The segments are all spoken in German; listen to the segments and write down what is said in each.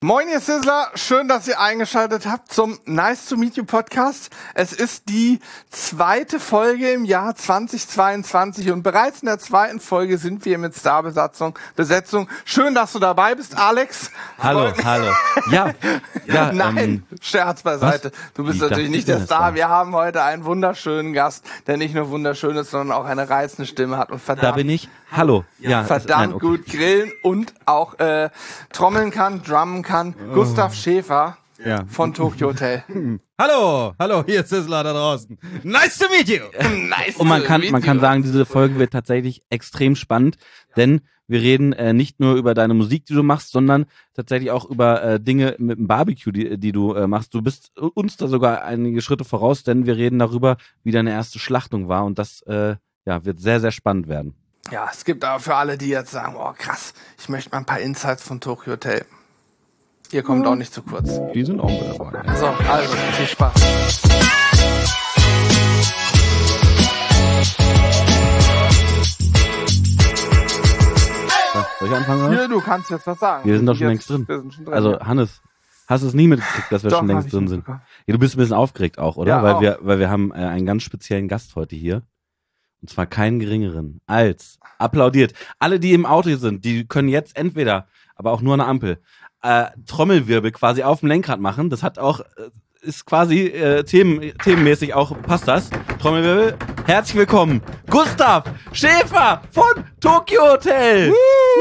Moin, ihr Sizzler. Schön, dass ihr eingeschaltet habt zum Nice to Meet You Podcast. Es ist die 2. Folge im Jahr 2022 und bereits in der 2. Folge sind wir mit Starbesetzung. Schön, dass du dabei bist, Alex. Hallo. Ja. Nein, Scherz beiseite. Was? Du bist natürlich nicht der Star. Wir haben heute einen wunderschönen Gast, der nicht nur wunderschön ist, sondern auch eine reizende Stimme hat und verdammt. Da bin ich. Hallo. Ja, Verdammt gut grillen und auch trommeln kann, drummen kann. Gustav Schäfer von Tokyo Hotel. Hallo, hier ist Sizzler da draußen. Nice to meet you. Nice. Und man kann sagen, diese Folge wird tatsächlich extrem spannend, denn wir reden nicht nur über deine Musik, die du machst, sondern tatsächlich auch über Dinge mit dem Barbecue, die du machst. Du bist uns da sogar einige Schritte voraus, denn wir reden darüber, wie deine erste Schlachtung war und das wird sehr, sehr spannend werden. Ja, es gibt aber für alle, die jetzt sagen, oh krass, ich möchte mal ein paar Insights von Tokyo Hotel. Ihr kommt auch nicht zu kurz. Die sind auch mit dabei. So, also, viel Spaß. Soll ich anfangen? Hier, du kannst jetzt was sagen. Wir sind doch schon längst drin. Wir sind schon drin. Also, Hannes, hast du es nie mitgekriegt, dass wir Doch, schon hab längst ich drin sind? mitbekommen. Ja, du bist ein bisschen aufgeregt auch, oder? Ja, Weil wir haben einen ganz speziellen Gast heute hier. Und zwar keinen geringeren als, applaudiert, alle, die im Auto sind, die können jetzt entweder, aber auch nur eine Ampel, Trommelwirbel quasi auf dem Lenkrad machen. Das hat auch, ist quasi themenmäßig auch, passt das. Trommelwirbel, herzlich willkommen, Gustav Schäfer von Tokyo Hotel.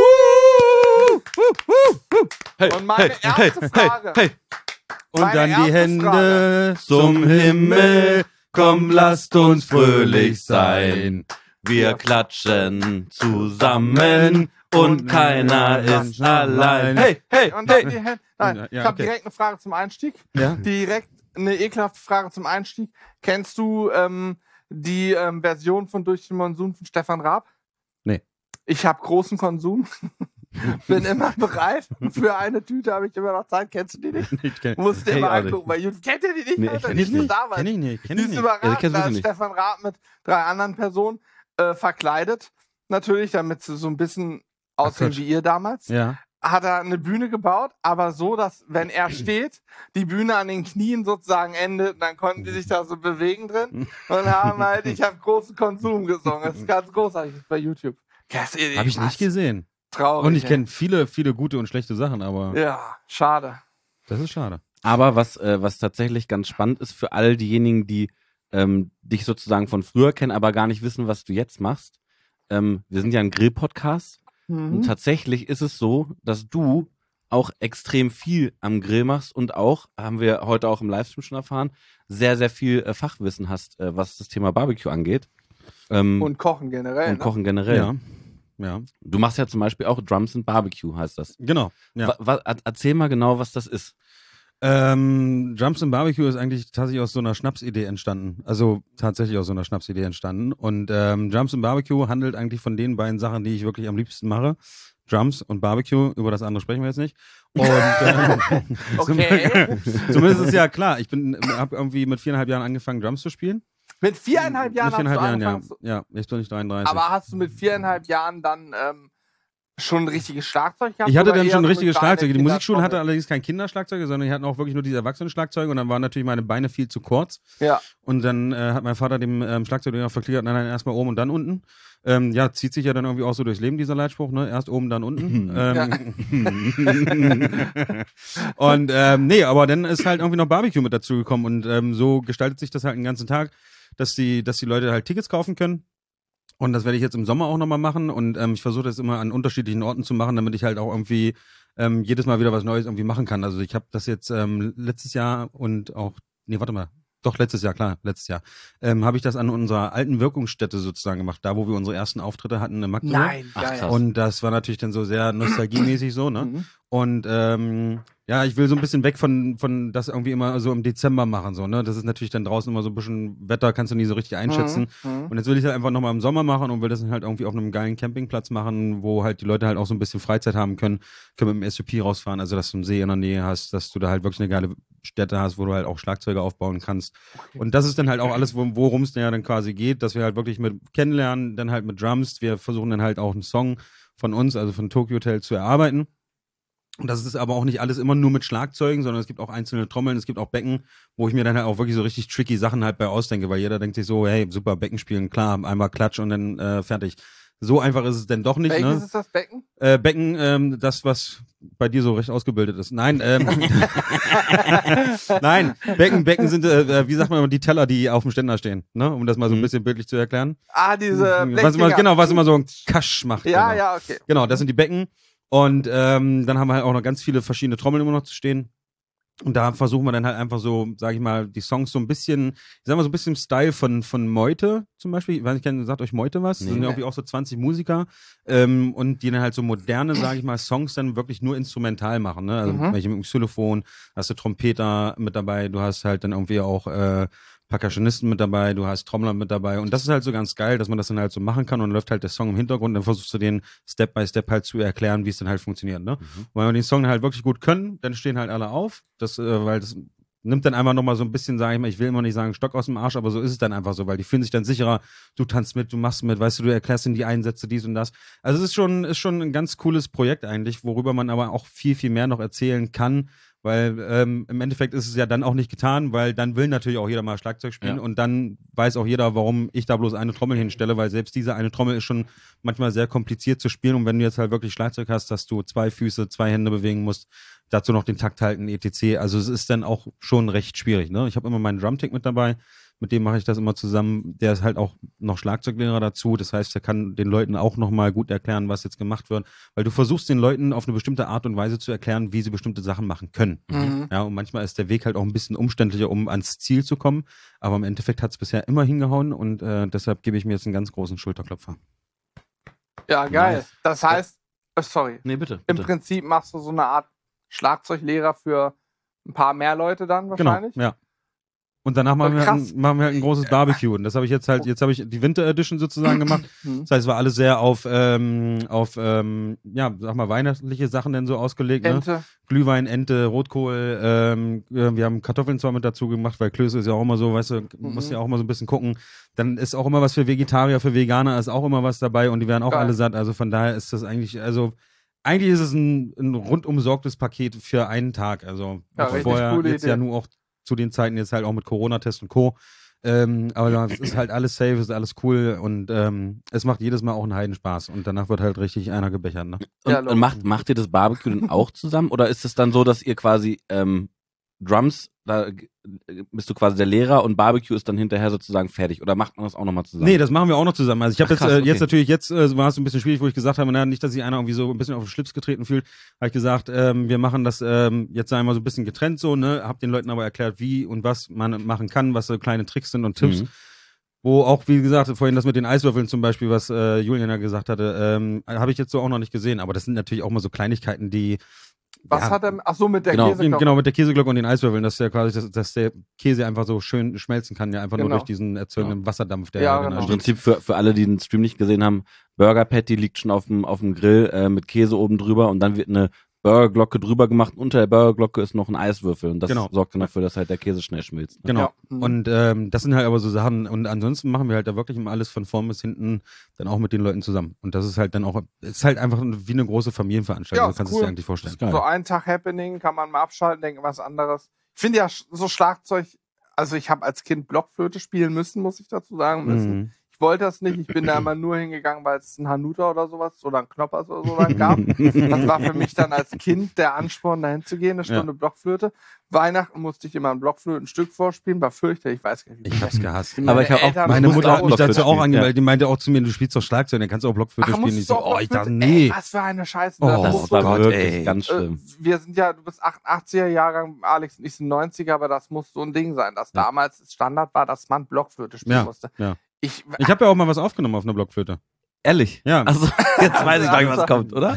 Hey, Und meine erste Frage. hey. Und Meine dann die erste Hände Frage. zum Himmel. Komm, lasst uns fröhlich sein. Wir klatschen zusammen und keiner ist allein. Hey, Und dann die Hände. Nein, Ja, ich habe okay. direkt eine Frage zum Einstieg. Ja. Direkt eine ekelhafte Frage zum Einstieg. Kennst du die Version von Durch den Monsun von Stefan Raab? Nee. Ich habe großen Konsum. Bin immer bereit. Für eine Tüte habe ich immer noch Zeit. Kennst du die nicht? Ich kenn Musst dir Hey, mal auch angucken. Bei YouTube. Kennt ihr die nicht? Nee, Alter? kenn Die ich ist so nicht. damals. Kenn ich Die nicht. ist Ja, ich überragend. kenn's Da wirklich ist nicht. Stefan Raab mit 3 anderen Personen verkleidet. Natürlich, damit sie so ein bisschen aussehen Gott. wie ihr damals. Ja. Hat er eine Bühne gebaut, aber so, dass, wenn er steht, die Bühne an den Knien sozusagen endet, dann konnten die sich da so bewegen drin und haben halt, ich habe großen Konsum gesungen. Das ist ganz großartig, das ist bei YouTube. Habe ich nicht gesehen. Traurig. Und ich ey. kenne viele gute und schlechte Sachen, aber Ja, schade. das ist schade. Aber was tatsächlich ganz spannend ist für all diejenigen, die dich sozusagen von früher kennen, aber gar nicht wissen, was du jetzt machst. Wir sind ja ein Grill-Podcast und tatsächlich ist es so, dass du auch extrem viel am Grill machst und auch, haben wir heute auch im Livestream schon erfahren, sehr, sehr viel Fachwissen hast, was das Thema Barbecue angeht. Und Kochen generell. und Kochen generell. Ja. Du machst ja zum Beispiel auch Drums and Barbecue, heißt das. Genau. Ja. Erzähl mal genau, was das ist. Drums and Barbecue ist eigentlich tatsächlich aus so einer Schnapsidee entstanden. Also tatsächlich aus so einer Schnapsidee entstanden. Und Drums and Barbecue handelt eigentlich von den beiden Sachen, die ich wirklich am liebsten mache. Drums und Barbecue, über das andere sprechen wir jetzt nicht. Und Okay. zumindest ist ja klar, ich habe irgendwie mit 4,5 Jahren angefangen, Drums zu spielen. Mit 4,5 Jahren Mit 4,5 hast du Jahren, ja. angefangen. Ja, jetzt bin ich 33. Aber hast du mit 4,5 Jahren dann schon ein richtiges Schlagzeug gehabt? Ich hatte oder dann eher schon so ein richtiges eine kleine Schlagzeug. Die Musikschule hatte Kindertrommel? allerdings kein Kinderschlagzeug, sondern die hatten auch wirklich nur diese Erwachsenenschlagzeuge und dann waren natürlich meine Beine viel zu kurz. Ja. Und dann hat mein Vater dem Schlagzeuglehrer verklickert, nein, erstmal oben und dann unten. Zieht sich ja dann irgendwie auch so durchs Leben, dieser Leitspruch, ne? Erst oben, dann unten. Und aber dann ist halt irgendwie noch Barbecue mit dazu gekommen und so gestaltet sich das halt den ganzen Tag, dass die Leute halt Tickets kaufen können. Und das werde ich jetzt im Sommer auch nochmal machen und ich versuche das immer an unterschiedlichen Orten zu machen, damit ich halt auch irgendwie jedes Mal wieder was Neues irgendwie machen kann. Also ich habe das jetzt letztes Jahr und auch, letztes Jahr, habe ich das an unserer alten Wirkungsstätte sozusagen gemacht, da wo wir unsere ersten Auftritte hatten in Magdeburg. Nein, Ach, geil. krass. Und das war natürlich dann so sehr nostalgiemäßig so, ne? Mhm. Und ich will so ein bisschen weg von das irgendwie immer so im Dezember machen, so, ne? Das ist natürlich dann draußen immer so ein bisschen Wetter, kannst du nie so richtig einschätzen. Mhm. Und jetzt will ich halt einfach nochmal im Sommer machen und will das dann halt irgendwie auf einem geilen Campingplatz machen, wo halt die Leute halt auch so ein bisschen Freizeit haben können mit dem SUP rausfahren, also dass du einen See in der Nähe hast, dass du da halt wirklich eine geile Stätte hast, wo du halt auch Schlagzeuge aufbauen kannst. Okay. Und das ist dann halt auch alles, worum es ja dann quasi geht, dass wir halt wirklich mit kennenlernen, dann halt mit Drums, wir versuchen dann halt auch einen Song von uns, also von Tokyo Hotel zu erarbeiten. Und das ist aber auch nicht alles immer nur mit Schlagzeugen, sondern es gibt auch einzelne Trommeln, es gibt auch Becken, wo ich mir dann halt auch wirklich so richtig tricky Sachen halt bei ausdenke, weil jeder denkt sich so, hey, super, Becken spielen, klar, einmal Klatsch und dann fertig. So einfach ist es denn doch nicht. Welches Ne? ist das Becken? Becken, das, was bei dir so recht ausgebildet ist. Nein, nein, Becken sind, wie sagt man, die Teller, die auf dem Ständer stehen, ne? Um das mal so ein bisschen bildlich zu erklären. Diese was immer so ein Kasch macht. Ja, genau. ja, okay. Genau, das sind die Becken. Und dann haben wir halt auch noch ganz viele verschiedene Trommeln immer noch zu stehen. Und da versuchen wir dann halt einfach so, sag ich mal, die Songs so ein bisschen, ich sag mal so ein bisschen im Style von Meute zum Beispiel. Ich weiß nicht, sagt euch Meute was? Das sind ja irgendwie auch so 20 Musiker und die dann halt so moderne, sag ich mal, Songs dann wirklich nur instrumental machen. Ne? Also welche mit dem Xylophon, hast du Trompeter mit dabei, du hast halt dann irgendwie auch Percussionisten mit dabei, du hast Trommler mit dabei und das ist halt so ganz geil, dass man das dann halt so machen kann und dann läuft halt der Song im Hintergrund und dann versuchst du den Step by Step halt zu erklären, wie es dann halt funktioniert, ne? Weil wir den Song halt wirklich gut können, dann stehen halt alle auf, weil das nimmt dann einfach nochmal so ein bisschen, sag ich mal, ich will immer nicht sagen Stock aus dem Arsch, aber so ist es dann einfach so, weil die fühlen sich dann sicherer, du tanzt mit, du machst mit, weißt du, du erklärst ihnen die Einsätze, dies und das. Also es ist schon ein ganz cooles Projekt eigentlich, worüber man aber auch viel, viel mehr noch erzählen kann, weil im Endeffekt ist es ja dann auch nicht getan, weil dann will natürlich auch jeder mal Schlagzeug spielen und dann weiß auch jeder, warum ich da bloß eine Trommel hinstelle, weil selbst diese eine Trommel ist schon manchmal sehr kompliziert zu spielen und wenn du jetzt halt wirklich Schlagzeug hast, dass du 2 Füße, 2 Hände bewegen musst, dazu noch den Takt halten, etc. Also es ist dann auch schon recht schwierig. Ne? Ich habe immer meinen Drumtick mit dabei, mit dem mache ich das immer zusammen. Der ist halt auch noch Schlagzeuglehrer dazu. Das heißt, er kann den Leuten auch nochmal gut erklären, was jetzt gemacht wird. Weil du versuchst den Leuten auf eine bestimmte Art und Weise zu erklären, wie sie bestimmte Sachen machen können. Ja, und manchmal ist der Weg halt auch ein bisschen umständlicher, um ans Ziel zu kommen. Aber im Endeffekt hat es bisher immer hingehauen und deshalb gebe ich mir jetzt einen ganz großen Schulterklopfer. Ja, geil. Nice. Das heißt, sorry. Nee, bitte. Im Prinzip machst du so eine Art Schlagzeuglehrer für ein paar mehr Leute dann wahrscheinlich. Genau, ja. Und danach machen wir halt ein großes Barbecue. Und das habe ich jetzt habe ich die Winter Edition sozusagen gemacht. Das heißt, es war alles sehr auf sag mal, weihnachtliche Sachen denn so ausgelegt. Ente. Ne? Glühwein, Ente, Rotkohl, wir haben Kartoffeln zwar mit dazu gemacht, weil Klöße ist ja auch immer so, weißt du, musst ja auch immer so ein bisschen gucken. Dann ist auch immer was für Vegetarier, für Veganer ist auch immer was dabei und die werden auch alle satt. Also von daher ist das eigentlich ist es ein rundum sorgtes Paket für einen Tag. Also vorher jetzt Idee. Ja nur auch zu den Zeiten jetzt halt auch mit Corona-Test und Co. Aber es ist halt alles safe, es ist alles cool und es macht jedes Mal auch einen Heidenspaß und danach wird halt richtig einer gebechert. Ne? Und macht ihr das Barbecue dann auch zusammen oder ist es dann so, dass ihr quasi Drums, da bist du quasi der Lehrer und Barbecue ist dann hinterher sozusagen fertig oder macht man das auch nochmal zusammen? Nee, das machen wir auch noch zusammen. Also ich habe jetzt okay. jetzt war es ein bisschen schwierig, wo ich gesagt habe, nicht, dass sich einer irgendwie so ein bisschen auf den Schlips getreten fühlt, habe ich gesagt, wir machen das jetzt einmal so ein bisschen getrennt so, ne, hab den Leuten aber erklärt, wie und was man machen kann, was so kleine Tricks sind und Tipps. Wo auch, wie gesagt, vorhin das mit den Eiswürfeln zum Beispiel, was Julian ja gesagt hatte, habe ich jetzt so auch noch nicht gesehen, aber das sind natürlich auch mal so Kleinigkeiten, die Was hat er? Ach so, mit der Käseglocke. Genau, mit der Käseglocke und den Eiswürfeln, dass der quasi, dass der Käse einfach so schön schmelzen kann, ja einfach nur durch diesen erzeugenden Wasserdampf, der Im Prinzip für alle, die den Stream nicht gesehen haben, Burger Patty liegt schon auf dem Grill mit Käse oben drüber und dann wird eine Burgerglocke drüber gemacht. Unter der Burgerglocke ist noch ein Eiswürfel und das sorgt dann dafür, dass halt der Käse schnell schmilzt. Ne? Genau. Ja. Und das sind halt aber so Sachen und ansonsten machen wir halt da wirklich immer alles von vorn bis hinten dann auch mit den Leuten zusammen. Und das ist halt dann auch, ist halt einfach wie eine große Familienveranstaltung. Ja, du kannst es dir eigentlich vorstellen. So einen Tag Happening kann man mal abschalten, denken was anderes. Ich finde ja so Schlagzeug, also ich habe als Kind Blockflöte spielen müssen, muss ich dazu sagen müssen. Ich wollte das nicht, ich bin da immer nur hingegangen, weil es ein Hanuta oder sowas oder ein Knoppers oder so gab. Das war für mich dann als Kind der Ansporn, dahin zu gehen, eine Stunde Blockflöte. Weihnachten musste ich immer ein Blockflötenstück vorspielen, war fürchterlich, ich weiß gar nicht. Ich hab's gehasst. Aber ich habe auch, meine Mutter hat mich dazu auch angemeldet, die meinte auch zu mir, du spielst doch Schlagzeug, dann kannst du auch Blockflöte spielen. Ich so, ich dachte, nee. Was für eine Scheiße. Das war wirklich ganz schlimm. Wir sind ja, du bist 88er Jahrgang, Alex und ich sind 90er, aber das muss so ein Ding sein, dass damals Standard war, dass man Blockflöte spielen musste. Ja. Ich habe ja auch mal was aufgenommen auf einer Blockflöte. Ehrlich? Ja. Also, jetzt weiß ich gleich, was kommt, oder?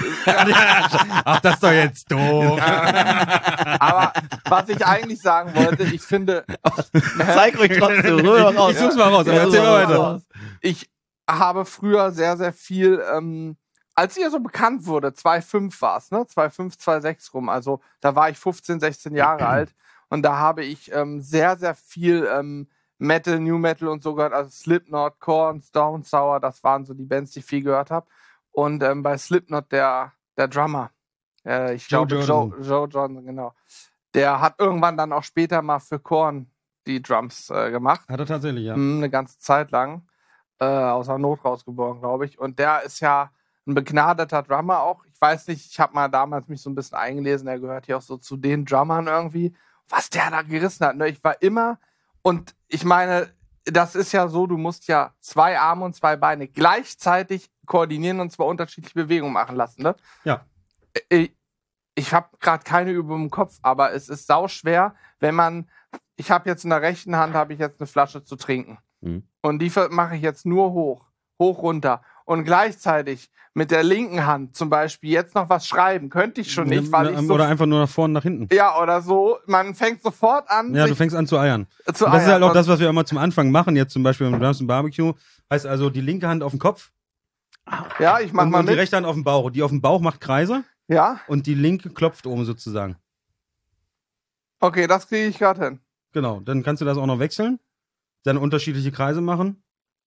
Ach, das ist doch jetzt doof. Aber was ich eigentlich sagen wollte, ich finde... Zeig ruhig trotzdem, rüber raus. Ich such's mal raus, aber erzähl mal weiter. Ich habe früher sehr, sehr viel... als ihr so bekannt wurde, 2,5 war es, ne? 2,5, 2,6 rum. Also da war ich 15, 16 Jahre alt und da habe ich sehr, sehr viel Metal, New Metal und so gehört. Also Slipknot, Korn, Stone Sour, das waren so die Bands, die ich viel gehört habe. Und bei Slipknot der Drummer, Ich glaube, Joe Johnson, genau. Der hat irgendwann dann auch später mal für Korn die Drums gemacht. Hat er tatsächlich, ja. Eine ganze Zeit lang. Aus der Not rausgeboren, glaube ich. Und der ist ja ein begnadeter Drummer auch. Ich weiß nicht, ich habe mal damals mich so ein bisschen eingelesen, der gehört hier auch so zu den Drummern irgendwie. Was der da gerissen hat, ne? Ich war immer, und ich meine, das ist ja so, du musst ja 2 Arme und 2 Beine gleichzeitig koordinieren und zwar unterschiedliche Bewegungen machen lassen, ne? Ja. Ich habe gerade keine Übung im Kopf, aber es ist sauschwer, wenn man, ich habe jetzt in der rechten Hand, habe ich jetzt eine Flasche zu trinken. Und die mache ich jetzt nur hoch, runter. Und gleichzeitig mit der linken Hand zum Beispiel jetzt noch was schreiben, könnte ich schon nicht, weil ich so... Oder einfach nur nach vorne, nach hinten. Ja, oder so. Man fängt sofort an... Ja, du fängst an zu eiern. Das ist halt auch das, was wir immer zum Anfang machen, jetzt zum Beispiel beim Drums & Barbecue. Heißt also, die linke Hand auf den Kopf. Ja, ich mach mal und die rechte Hand auf den Bauch. Die auf dem Bauch macht Kreise. Ja. Und die linke klopft oben sozusagen. Okay, das kriege ich gerade hin. Genau, dann kannst du das auch noch wechseln. Dann unterschiedliche Kreise machen.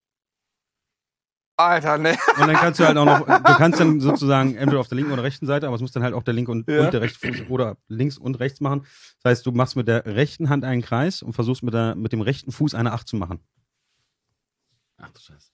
Alter, ne. Und dann kannst du halt auch noch, du kannst dann sozusagen entweder auf der linken oder rechten Seite, aber es muss dann halt auch der linke und der rechte Fuß oder links und rechts machen. Das heißt, du machst mit der rechten Hand einen Kreis und versuchst mit dem rechten Fuß eine 8 zu machen. Ach du Scheiße.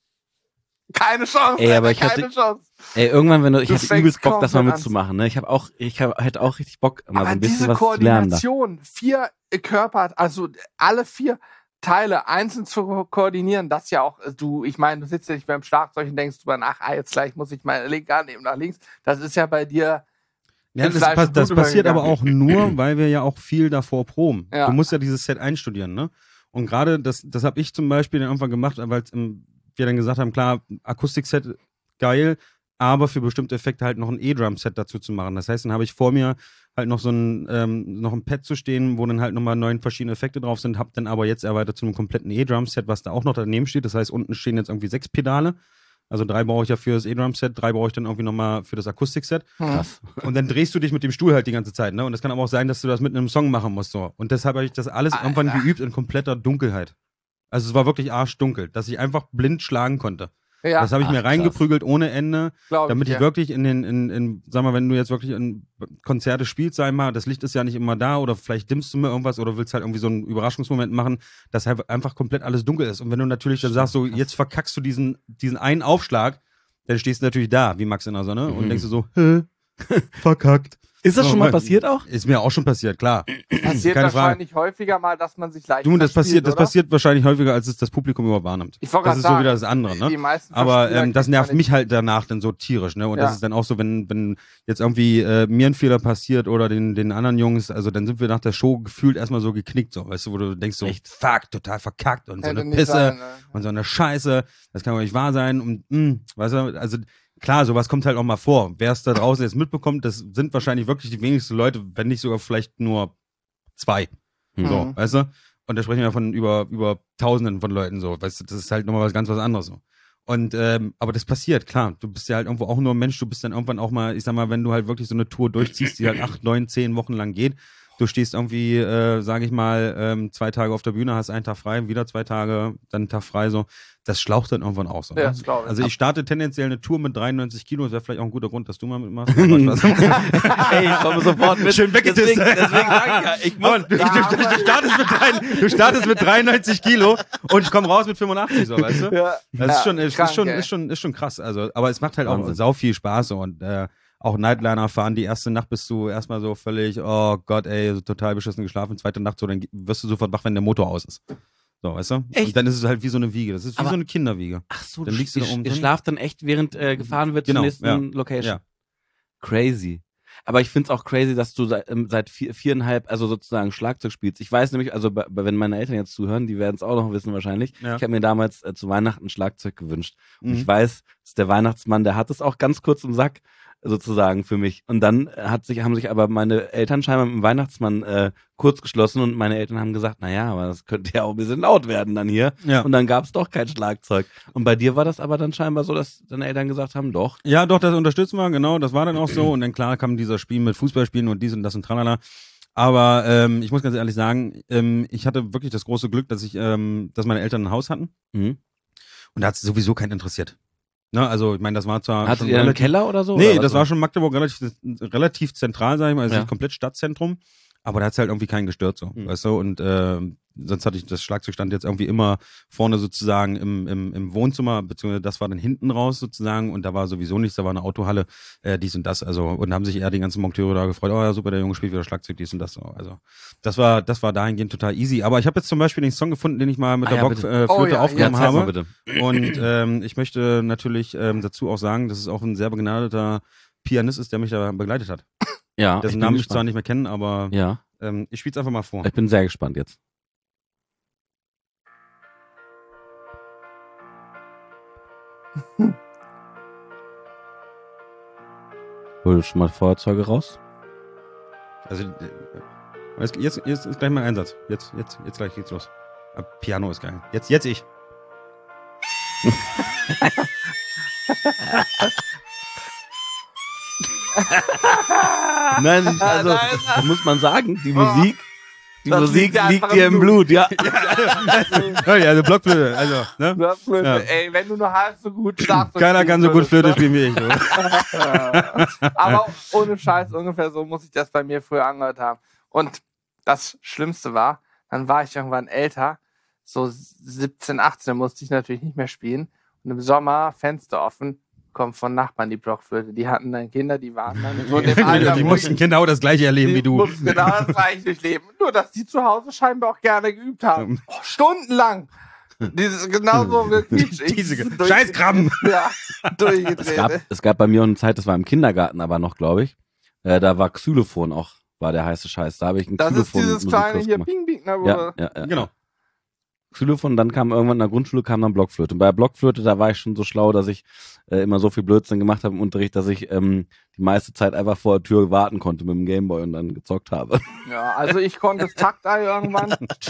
Keine Chance, ey, aber keine Chance. Ey, irgendwann, ich hätte übelst Bock, das mal mitzumachen, ne? Ich hätte auch richtig Bock, mal so ein bisschen was zu lernen. Diese Koordination, 4 Körper, also alle 4 Teile einzeln zu koordinieren, das ja auch, ich meine, du sitzt ja nicht beim Schlagzeug und denkst drüber nach, jetzt gleich muss ich meine linke Hand nehmen nach links. Das ist ja bei dir. Ja, das passiert aber auch nur, weil wir ja auch viel davor proben. Ja. Du musst ja dieses Set einstudieren, ne? Und gerade das habe ich zum Beispiel dann irgendwann gemacht, weil wir dann gesagt haben, klar, Akustikset geil, aber für bestimmte Effekte halt noch ein E-Drum-Set dazu zu machen. Das heißt, dann habe ich vor mir halt noch so noch ein Pad zu stehen, wo dann halt nochmal 9 verschiedene Effekte drauf sind, habe dann aber jetzt erweitert zu einem kompletten E-Drum-Set, was da auch noch daneben steht. Das heißt, unten stehen jetzt irgendwie 6 Pedale. Also 3 brauche ich ja für das E-Drum-Set, 3 brauche ich dann irgendwie nochmal für das Akustik-Set. Krass. Und dann drehst du dich mit dem Stuhl halt die ganze Zeit, ne? Und das kann aber auch sein, dass du das mit einem Song machen musst, so. Und deshalb habe ich das alles irgendwann geübt in kompletter Dunkelheit. Also es war wirklich arschdunkel, dass ich einfach blind schlagen konnte. Ja. Das habe ich mir reingeprügelt ohne Ende, damit ich wirklich sag mal, wenn du jetzt wirklich in Konzerte spielst, sag mal, das Licht ist ja nicht immer da oder vielleicht dimmst du mir irgendwas oder willst halt irgendwie so einen Überraschungsmoment machen, dass halt einfach komplett alles dunkel ist. Und wenn du natürlich dann sagst, so, jetzt verkackst du diesen einen Aufschlag, dann stehst du natürlich da, wie Max in der Sonne, und denkst du so, verkackt. Ist das schon mal passiert auch? Ist mir auch schon passiert, klar. Passiert Keine wahrscheinlich Frage. häufiger mal, dass man sich leicht das passiert wahrscheinlich häufiger, als es das Publikum überhaupt wahrnimmt. Ich wollte das ist sagen, so wieder das andere, ne? Die meisten aber das nervt mich halt danach dann so tierisch, ne? Und das ist dann auch so, wenn jetzt irgendwie mir ein Fehler passiert oder den anderen Jungs, also dann sind wir nach der Show gefühlt erstmal so geknickt, so, weißt du, wo du denkst so, echt, fuck, total verkackt und so eine Pisse sein, ne? Und so eine Scheiße, das kann doch nicht wahr sein und weißt du, also klar, sowas kommt halt auch mal vor. Wer es da draußen jetzt mitbekommt, das sind wahrscheinlich wirklich die wenigsten Leute, wenn nicht sogar vielleicht nur 2. So, weißt du? Und da sprechen wir von über Tausenden von Leuten so. Weißt du, das ist halt nochmal ganz was anderes so. Und, aber das passiert, klar. Du bist ja halt irgendwo auch nur ein Mensch. Du bist dann irgendwann auch mal, ich sag mal, wenn du halt wirklich so eine Tour durchziehst, die halt 8, 9, 10 Wochen lang geht. Du stehst irgendwie, sage ich mal, 2 Tage auf der Bühne, hast einen Tag frei, wieder 2 Tage, dann einen Tag frei, so. Das schlaucht dann irgendwann auch so. Ja, ne? das glaube ich. Also ich starte tendenziell eine Tour mit 93 Kilo, das wäre vielleicht auch ein guter Grund, dass du mal mitmachst. Hey, ich komme sofort mit. Schön weggetisst. Deswegen sage ich ja, du startest mit 93 Kilo und ich komme raus mit 85, so, weißt du? Ja. Das ist schon krass. Also, aber es macht halt auch sau viel Spaß so, und auch Nightliner fahren, die erste Nacht bist du erstmal so völlig, oh Gott, ey, so total beschissen geschlafen, zweite Nacht so, dann wirst du sofort wach, wenn der Motor aus ist. So, weißt du? Echt? Und dann ist es halt wie so eine Wiege. Das ist wie so eine Kinderwiege. Ach so, dann liegst du da oben ihr drin. schlaft dann echt, während gefahren wird zur nächsten Location. Ja. Crazy. Aber ich find's auch crazy, dass du seit 4,5, also sozusagen Schlagzeug spielst. Ich weiß nämlich, also wenn meine Eltern jetzt zuhören, die werden es auch noch wissen wahrscheinlich. Ja. Ich habe mir damals zu Weihnachten ein Schlagzeug gewünscht. Und ich weiß, dass der Weihnachtsmann, der hat es auch ganz kurz im Sack, sozusagen für mich. Und dann haben sich aber meine Eltern scheinbar mit dem Weihnachtsmann kurz geschlossen und meine Eltern haben gesagt, naja, aber das könnte ja auch ein bisschen laut werden dann hier. Ja. Und dann gab es doch kein Schlagzeug. Und bei dir war das aber dann scheinbar so, dass deine Eltern gesagt haben, doch. Ja, doch, das unterstützen wir, genau, das war dann auch so. Und dann klar kam dieser Spiel mit Fußballspielen und dies und das und tralala. Aber ich muss ganz ehrlich sagen, ich hatte wirklich das große Glück, dass meine Eltern ein Haus hatten. Und da hat es sowieso keinen interessiert. Ne, also ich meine, das war zwar Hattet schon ihr einen Keller oder so? Nee, oder das was? war schon Magdeburg relativ zentral, sag ich mal, also Ja. nicht komplett Stadtzentrum, aber da hat's halt irgendwie keinen gestört so, weißt du, und sonst hatte ich, das Schlagzeug stand jetzt irgendwie immer vorne sozusagen im Wohnzimmer, beziehungsweise das war dann hinten raus sozusagen und da war sowieso nichts, da war eine Autohalle, dies und das, also, und haben sich eher die ganzen Monteure da gefreut, oh ja, super, der Junge spielt wieder Schlagzeug, dies und das, so. Also, das war dahingehend total easy, aber ich habe jetzt zum Beispiel den Song gefunden, den ich mal mit der Blockflöte aufgenommen zeig mal habe. bitte. Und ich möchte natürlich dazu auch sagen, dass es auch ein sehr begnadeter Pianist ist, der mich da begleitet hat. Ja, Dessen ich bin Namen ich gespannt. zwar nicht mehr kenne, aber Ja, ich spiel's einfach mal vor. ich bin sehr gespannt jetzt. Hol schon mal Feuerzeuge raus. Also jetzt ist gleich mein Einsatz. Jetzt gleich geht's los. Piano ist geil. Jetzt ich. Nein, also Nein. muss man sagen, die Oh. Musik Das liegt einfach dir im Blut, ja. Ja, also Blockflöte, also, ne? Blockflöte, Ja. ey, wenn du nur halb so gut Schlagzeug Keiner kann so gut Flöte spielen spielen wie ich. So. würdest, ne? Aber ohne Scheiß, ungefähr so muss ich das bei mir früher angehört haben. Und das Schlimmste war, dann war ich irgendwann älter, so 17, 18, musste ich natürlich nicht mehr spielen. Und im Sommer, Fenster offen, kommt von Nachbarn die Blockflöte. Die hatten dann Kinder, die waren dann so in dem Alter, Die wo mussten ich- genau das gleiche erleben die wie du. mussten genau das gleiche durchleben. Nur, dass die zu Hause scheinbar auch gerne geübt haben. Oh, stundenlang. Dieses genauso gequietscht. Ich Diese durch- Scheißkrabben. Ja, durchgedreht. Es gab bei mir eine Zeit, das war im Kindergarten aber noch, glaube ich. Da war Xylophon auch, war der heiße Scheiß. Da habe ich einen Das ist dieses kleine Xylophon-Musikkurs hier, gemacht. Ping, Ping, ne, wo Ja. Genau. Xylophon, dann kam irgendwann in der Grundschule kam dann Blockflöte. Und bei der Blockflöte, da war ich schon so schlau, dass ich immer so viel Blödsinn gemacht habe im Unterricht, dass ich die meiste Zeit einfach vor der Tür warten konnte mit dem Gameboy und dann gezockt habe. Ja, also ich konnte das Taktei irgendwann.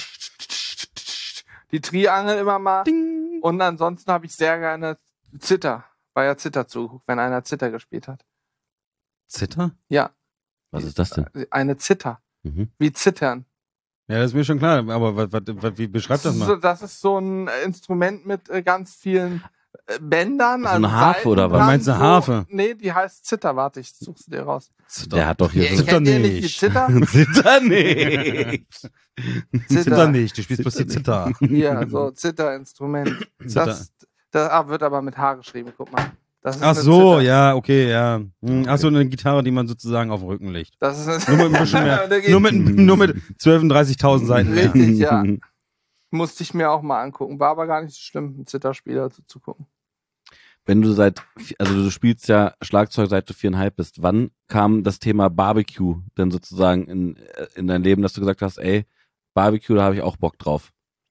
Die Triangel immer mal. Ding. Und ansonsten habe ich sehr gerne Zither. War ja Zither zugeguckt, wenn einer Zither gespielt hat. Zither? Ja, Was ist das denn? eine Zither. Mhm. Wie Zittern. Ja, das ist mir schon klar, aber wie beschreibt das mal? Das ist so ein Instrument mit ganz vielen Bändern. So eine Harfe Saiten oder was? dran, Du meinst eine Harfe? Nee, die heißt Zither. Warte, ich such's dir raus. Der hat doch hier Ihr so... Zither kennt ihr nicht die nicht. Zither? Zitter nicht. Zither nicht, du spielst bloß die Zither. Hier, so Zitterinstrument. Zither. Das wird aber mit H geschrieben, guck mal. Das ist Ach eine so, Zither. ja, okay, ja. Ach so, eine Gitarre, die man sozusagen auf den Rücken legt. Das ist Nur mit ein bisschen mehr. Da geht- Nur mit 12.000 und 30.000 Seiten mehr. Richtig, ja. Musste ich mir auch mal angucken. War aber gar nicht so schlimm, einen Zitherspieler zu gucken. Wenn du also du spielst ja Schlagzeug seit du 4,5 bist. Wann kam das Thema Barbecue denn sozusagen in dein Leben, dass du gesagt hast, ey, Barbecue, da habe ich auch Bock drauf?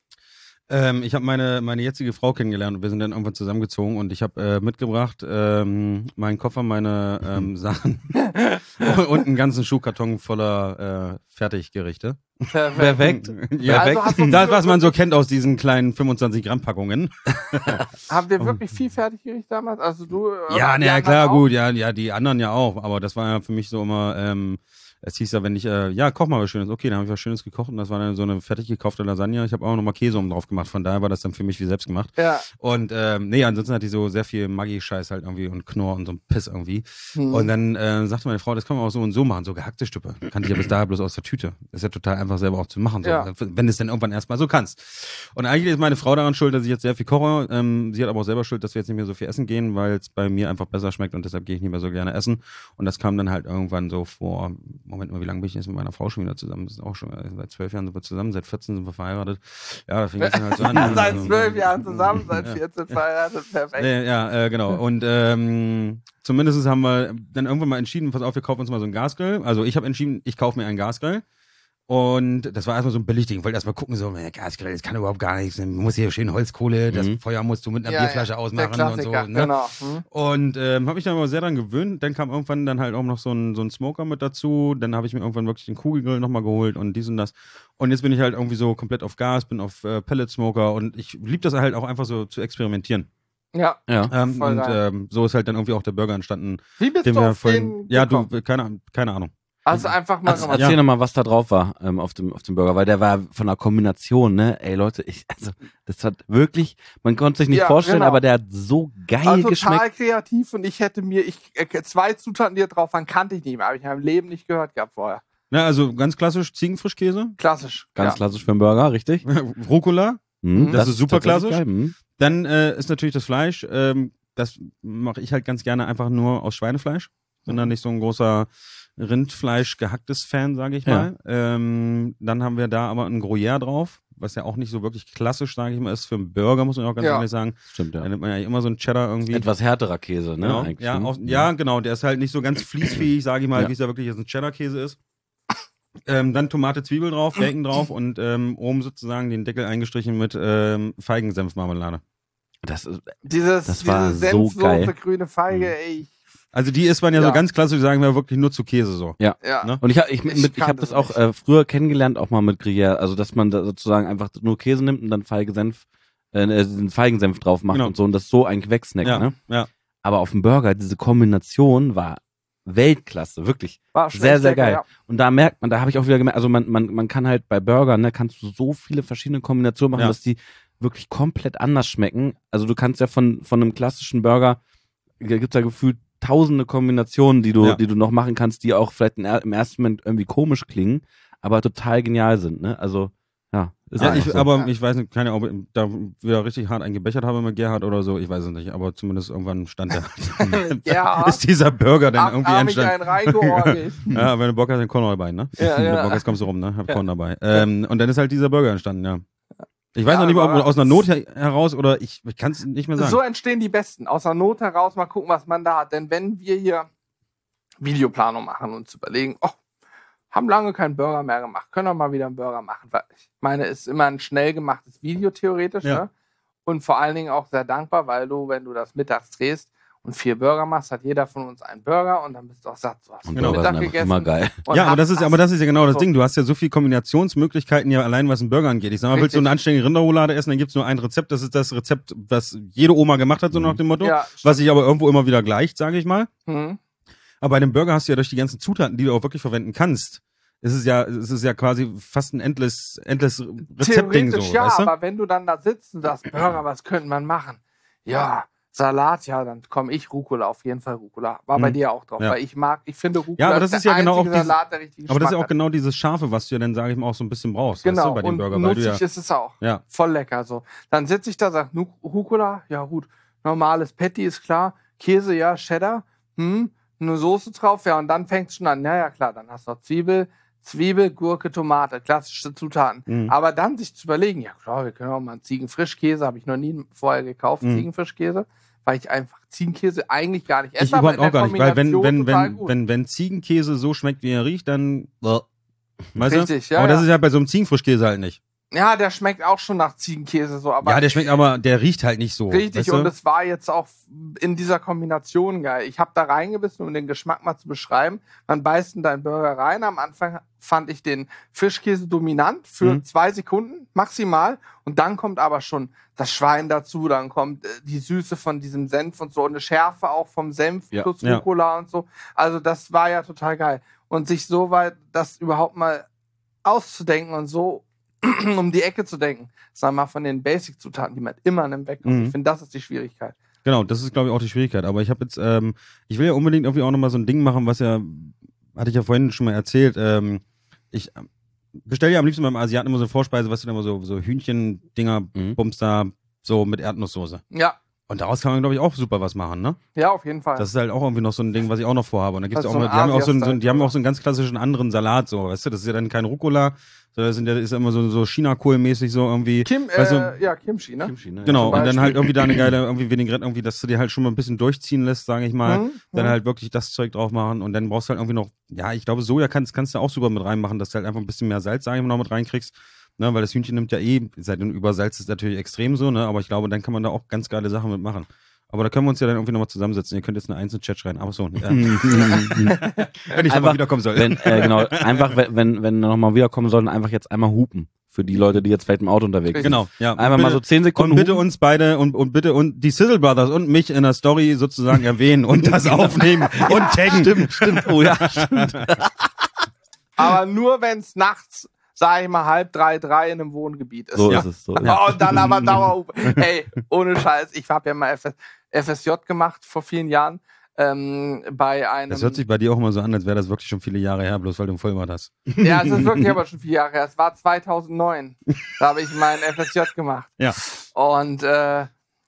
Ich habe meine jetzige Frau kennengelernt und wir sind dann irgendwann zusammengezogen und ich habe mitgebracht meinen Koffer, meine Sachen und einen ganzen Schuhkarton voller Fertiggerichte. Perfekt. Ja, Also hast du das, früher was man so wirklich- kennt aus diesen kleinen 25 Gramm Packungen. Haben wir wirklich viel Fertiggericht damals? Also du? Ja, die na ja, anderen klar, auch? gut, ja, die anderen ja auch, aber das war ja für mich so immer, es hieß ja, wenn ich, ja, koch mal was Schönes, okay, dann habe ich was Schönes gekocht und das war dann so eine fertig gekaufte Lasagne. Ich habe auch nochmal Käse oben drauf gemacht, von daher war das dann für mich wie selbst gemacht. Ja. Und nee, ansonsten hatte ich so sehr viel Maggi-Scheiß halt irgendwie und Knorr und so ein Piss irgendwie. Und dann sagte meine Frau, das kann man auch so und so machen, so gehackte Stücke. Kannte ich ja bis dahin bloß aus der Tüte. Das ist ja total einfach selber auch zu machen, so, Ja. wenn du es dann irgendwann erstmal so kannst. Und eigentlich ist meine Frau daran schuld, dass ich jetzt sehr viel koche. Sie hat aber auch selber schuld, dass wir jetzt nicht mehr so viel essen gehen, weil es bei mir einfach besser schmeckt und deshalb gehe ich nicht mehr so gerne essen. Und das kam dann halt irgendwann so vor, Moment mal, wie lange bin ich jetzt mit meiner Frau schon wieder zusammen? Das ist auch schon, seit 12 Jahren sind wir zusammen, seit 14 sind wir verheiratet. Ja, da fing das dann halt so an. Seit 12 Jahren zusammen, seit 14 verheiratet, perfekt. Ja, genau. Und zumindest haben wir dann irgendwann mal entschieden, pass auf, wir kaufen uns mal so einen Gasgrill. Also ich habe entschieden, ich kaufe mir einen Gasgrill. Und das war erstmal so ein Billigding. Ich wollte erstmal gucken, so, Gasgrill, das kann überhaupt gar nichts. Man muss hier schön Holzkohle, das Feuer musst du mit einer Bierflasche ausmachen der und so. Klassiker, Ne? Genau. Und habe mich dann aber sehr dran gewöhnt. Dann kam irgendwann dann halt auch noch so ein Smoker mit dazu. Dann habe ich mir irgendwann wirklich den Kugelgrill nochmal geholt und dies und das. Und jetzt bin ich halt irgendwie so komplett auf Gas, bin auf Pellet-Smoker und ich liebe das halt auch einfach so zu experimentieren. Ja. Ja. Voll geil. So ist halt dann irgendwie auch der Burger entstanden. Wie bist Den du wir auf vorhin, den ja, gekommen? du, keine Ahnung. Also einfach mal Also, erzähl noch mal, was da drauf war auf dem Burger, weil der war von der Kombination, ne? Ey Leute, das hat wirklich, man konnte sich nicht vorstellen, genau. aber der hat so geil total geschmeckt. kreativ und ich hätte mir, 2 Zutaten, die da drauf waren, kannte ich nicht mehr, habe ich in meinem Leben nicht gehört gehabt vorher. Ja, also ganz klassisch Ziegenfrischkäse. Klassisch. Ganz klassisch für einen Burger, richtig? Rucola. Das ist super tatsächlich klassisch. geil. Mhm. Dann ist natürlich das Fleisch. Das mache ich halt ganz gerne einfach nur aus Schweinefleisch. Bin da nicht so ein großer Rindfleisch gehacktes Fan, sage ich mal. Dann haben wir da aber ein Gruyère drauf, was ja auch nicht so wirklich klassisch, sage ich mal, ist für einen Burger, muss man auch ganz ehrlich sagen. Stimmt, ja. Da nimmt man ja immer so einen Cheddar irgendwie. Etwas härterer Käse, ne? Genau. Eigentlich, Ja, ne? ja, genau. Der ist halt nicht so ganz fließfähig, sage ich mal, Ja. wie es ja wirklich jetzt ein Cheddar-Käse ist. Dann Tomate, Zwiebel drauf, Bacon drauf und oben sozusagen den Deckel eingestrichen mit Feigensenfmarmelade. Das diese war so geil. Senfsoße, grüne Feige, ey. Also die isst man ja so ganz klassisch, sagen wir wirklich nur zu Käse so. Ja. Ne? Und ich habe das auch früher kennengelernt, auch mal mit Gruyère, also dass man da sozusagen einfach nur Käse nimmt und dann den Feigensenf drauf macht und so und das so eigentlich wegsnackt, ne? Ja. Aber auf dem Burger, diese Kombination war Weltklasse, wirklich. War schon Sehr, echt sehr lecker, geil. ja. Und da merkt man, da habe ich auch wieder gemerkt, also man kann halt bei Burgern, ne, kannst du so viele verschiedene Kombinationen machen, dass die wirklich komplett anders schmecken. Also du kannst ja von einem klassischen Burger, gibt's ja gefühlt tausende Kombinationen, die du noch machen kannst, die auch vielleicht im ersten Moment irgendwie komisch klingen, aber total genial sind, ne? Also, ist einfach so. Aber ich weiß nicht, keine Ahnung, ob ich da wieder richtig hart eingebechert habe mit Gerhard oder so, ich weiß es nicht, aber zumindest irgendwann stand der. Ist dieser Burger dann irgendwie entstanden. Ja, wenn du Bock hast, dann Korn dabei, ne? Ja, wenn du Bock hast, kommst du rum, ne? Hab Korn dabei. Und dann ist halt dieser Burger entstanden, ja. Ich weiß noch nicht mal, ob aus einer Not heraus oder ich kann es nicht mehr sagen. So entstehen die Besten. Aus der Not heraus mal gucken, was man da hat. Denn wenn wir hier Videoplanung machen und uns überlegen, haben lange keinen Burger mehr gemacht, können wir mal wieder einen Burger machen. Weil ich meine, es ist immer ein schnell gemachtes Video theoretisch. Ne? Und vor allen Dingen auch sehr dankbar, weil wenn du das mittags drehst und 4 Burger machst, hat jeder von uns einen Burger und dann bist du auch satt. So hast du Mittag gegessen. Immer geil. Ja, aber das ist ja genau das Ding. Du hast ja so viele Kombinationsmöglichkeiten, ja allein was einen Burger angeht. Ich sag mal, willst du eine anständige Rinderroulade essen, dann gibt's nur ein Rezept. Das ist das Rezept, was jede Oma gemacht hat, so nach dem Motto. Ja, was sich aber irgendwo immer wieder gleicht, sage ich mal. Mhm. Aber bei dem Burger hast du ja durch die ganzen Zutaten, die du auch wirklich verwenden kannst, es ist ja quasi fast ein endless Rezeptding so. Ja, weißt du? Aber wenn du dann da sitzt und sagst, Burger, was könnte man machen? Ja, Salat, dann komme ich Rucola, auf jeden Fall Rucola. War bei dir auch drauf, weil ich finde Rucola ist der einzige Salat, der richtige aber das ist ja auch genau dieses Scharfe, was du ja dann, sage ich mal, auch so ein bisschen brauchst, genau, weißt du, bei dem Burger. Weil nutzig ist es auch. Ja. Voll lecker so. Dann sitze ich da, sag Rucola, ja gut, normales Patty ist klar, Käse, ja, Cheddar, eine Soße drauf, ja, und dann fängt es schon an. Ja, klar, dann hast du noch Zwiebel, Gurke, Tomate, klassische Zutaten. Mhm. Aber dann sich zu überlegen, ja klar, wir können auch mal einen Ziegenfrischkäse, habe ich noch nie vorher gekauft, Ziegenfrischkäse, weil ich einfach Ziegenkäse eigentlich gar nicht esse. Ich überhaupt auch gar nicht, weil wenn Ziegenkäse so schmeckt, wie er riecht, dann weißt richtig, du? Aber das ist ja bei so einem Ziegenfrischkäse halt nicht. Ja, der schmeckt auch schon nach Ziegenkäse so, aber. Ja, der schmeckt aber, der riecht halt nicht so. Richtig, weißt du? Und es war jetzt auch in dieser Kombination geil. Ich habe da reingebissen, um den Geschmack mal zu beschreiben. Man beißt in deinen Burger rein. Am Anfang fand ich den Fischkäse dominant für 2 Sekunden maximal. Und dann kommt aber schon das Schwein dazu. Dann kommt die Süße von diesem Senf und so. Und eine Schärfe auch vom Senf plus Rucola und so. Also das war ja total geil. Und sich so weit das überhaupt mal auszudenken und so um die Ecke zu denken. Sagen wir mal von den Basic-Zutaten, die man immer nimmt, wegkommt. Ich finde, das ist die Schwierigkeit. Genau, das ist, glaube ich, auch die Schwierigkeit. Aber ich habe jetzt, ich will ja unbedingt irgendwie auch nochmal so ein Ding machen, was ja, hatte ich ja vorhin schon mal erzählt, ich bestelle ja am liebsten beim Asiaten immer so Vorspeise, was du dann immer so Hühnchen-Dinger, Bums da, so mit Erdnusssoße. Ja. Und daraus kann man, glaube ich, auch super was machen, ne? Ja, auf jeden Fall. Das ist halt auch irgendwie noch so ein Ding, was ich auch noch vorhabe. Und da gibt's auch mal, die haben auch so einen ganz klassischen anderen Salat, so, weißt du? Das ist ja dann kein Rucola, sondern das ist ja immer so China-Kohl-mäßig so irgendwie. Kimchi, ne? Kimchi, ne? Genau, und dann halt irgendwie da eine geile, irgendwie Vinaigrette, irgendwie, dass du dir halt schon mal ein bisschen durchziehen lässt, sage ich mal. Dann halt wirklich das Zeug drauf machen und dann brauchst du halt irgendwie noch, ja, ich glaube, Soja kannst du auch super mit reinmachen, dass du halt einfach ein bisschen mehr Salz, sage ich mal, noch mit reinkriegst. Ne, weil das Hühnchen nimmt ja seit dem Übersalz ist natürlich extrem so, ne? Aber ich glaube, dann kann man da auch ganz geile Sachen mitmachen. Aber da können wir uns ja dann irgendwie nochmal zusammensetzen. Ihr könnt jetzt eine einzelne Chat schreiben. Aber so. Wenn ich nochmal wiederkommen soll. Wenn wir nochmal wiederkommen sollen, einfach jetzt einmal hupen. Für die Leute, die jetzt vielleicht im Auto unterwegs sind. Genau, ja. Einfach mal so 10 Sekunden und bitte uns beide und bitte die Sizzle Brothers und mich in der Story sozusagen erwähnen und das aufnehmen und taggen. Stimmt. Oh ja, stimmt. Aber nur, wenn es nachts, sag ich mal, 2:30 in einem Wohngebiet ist. So ja. ist es. So. Ja. Und dann aber Dauerhupe. Ey, ohne Scheiß, ich habe ja mal FSJ gemacht vor vielen Jahren. Bei einem. Das hört sich bei dir auch immer so an, als wäre das wirklich schon viele Jahre her, bloß weil du einen Vollbart hast. Ja, es ist wirklich aber schon 4 Jahre her. Es war 2009. Da habe ich meinen FSJ gemacht. Ja. Und da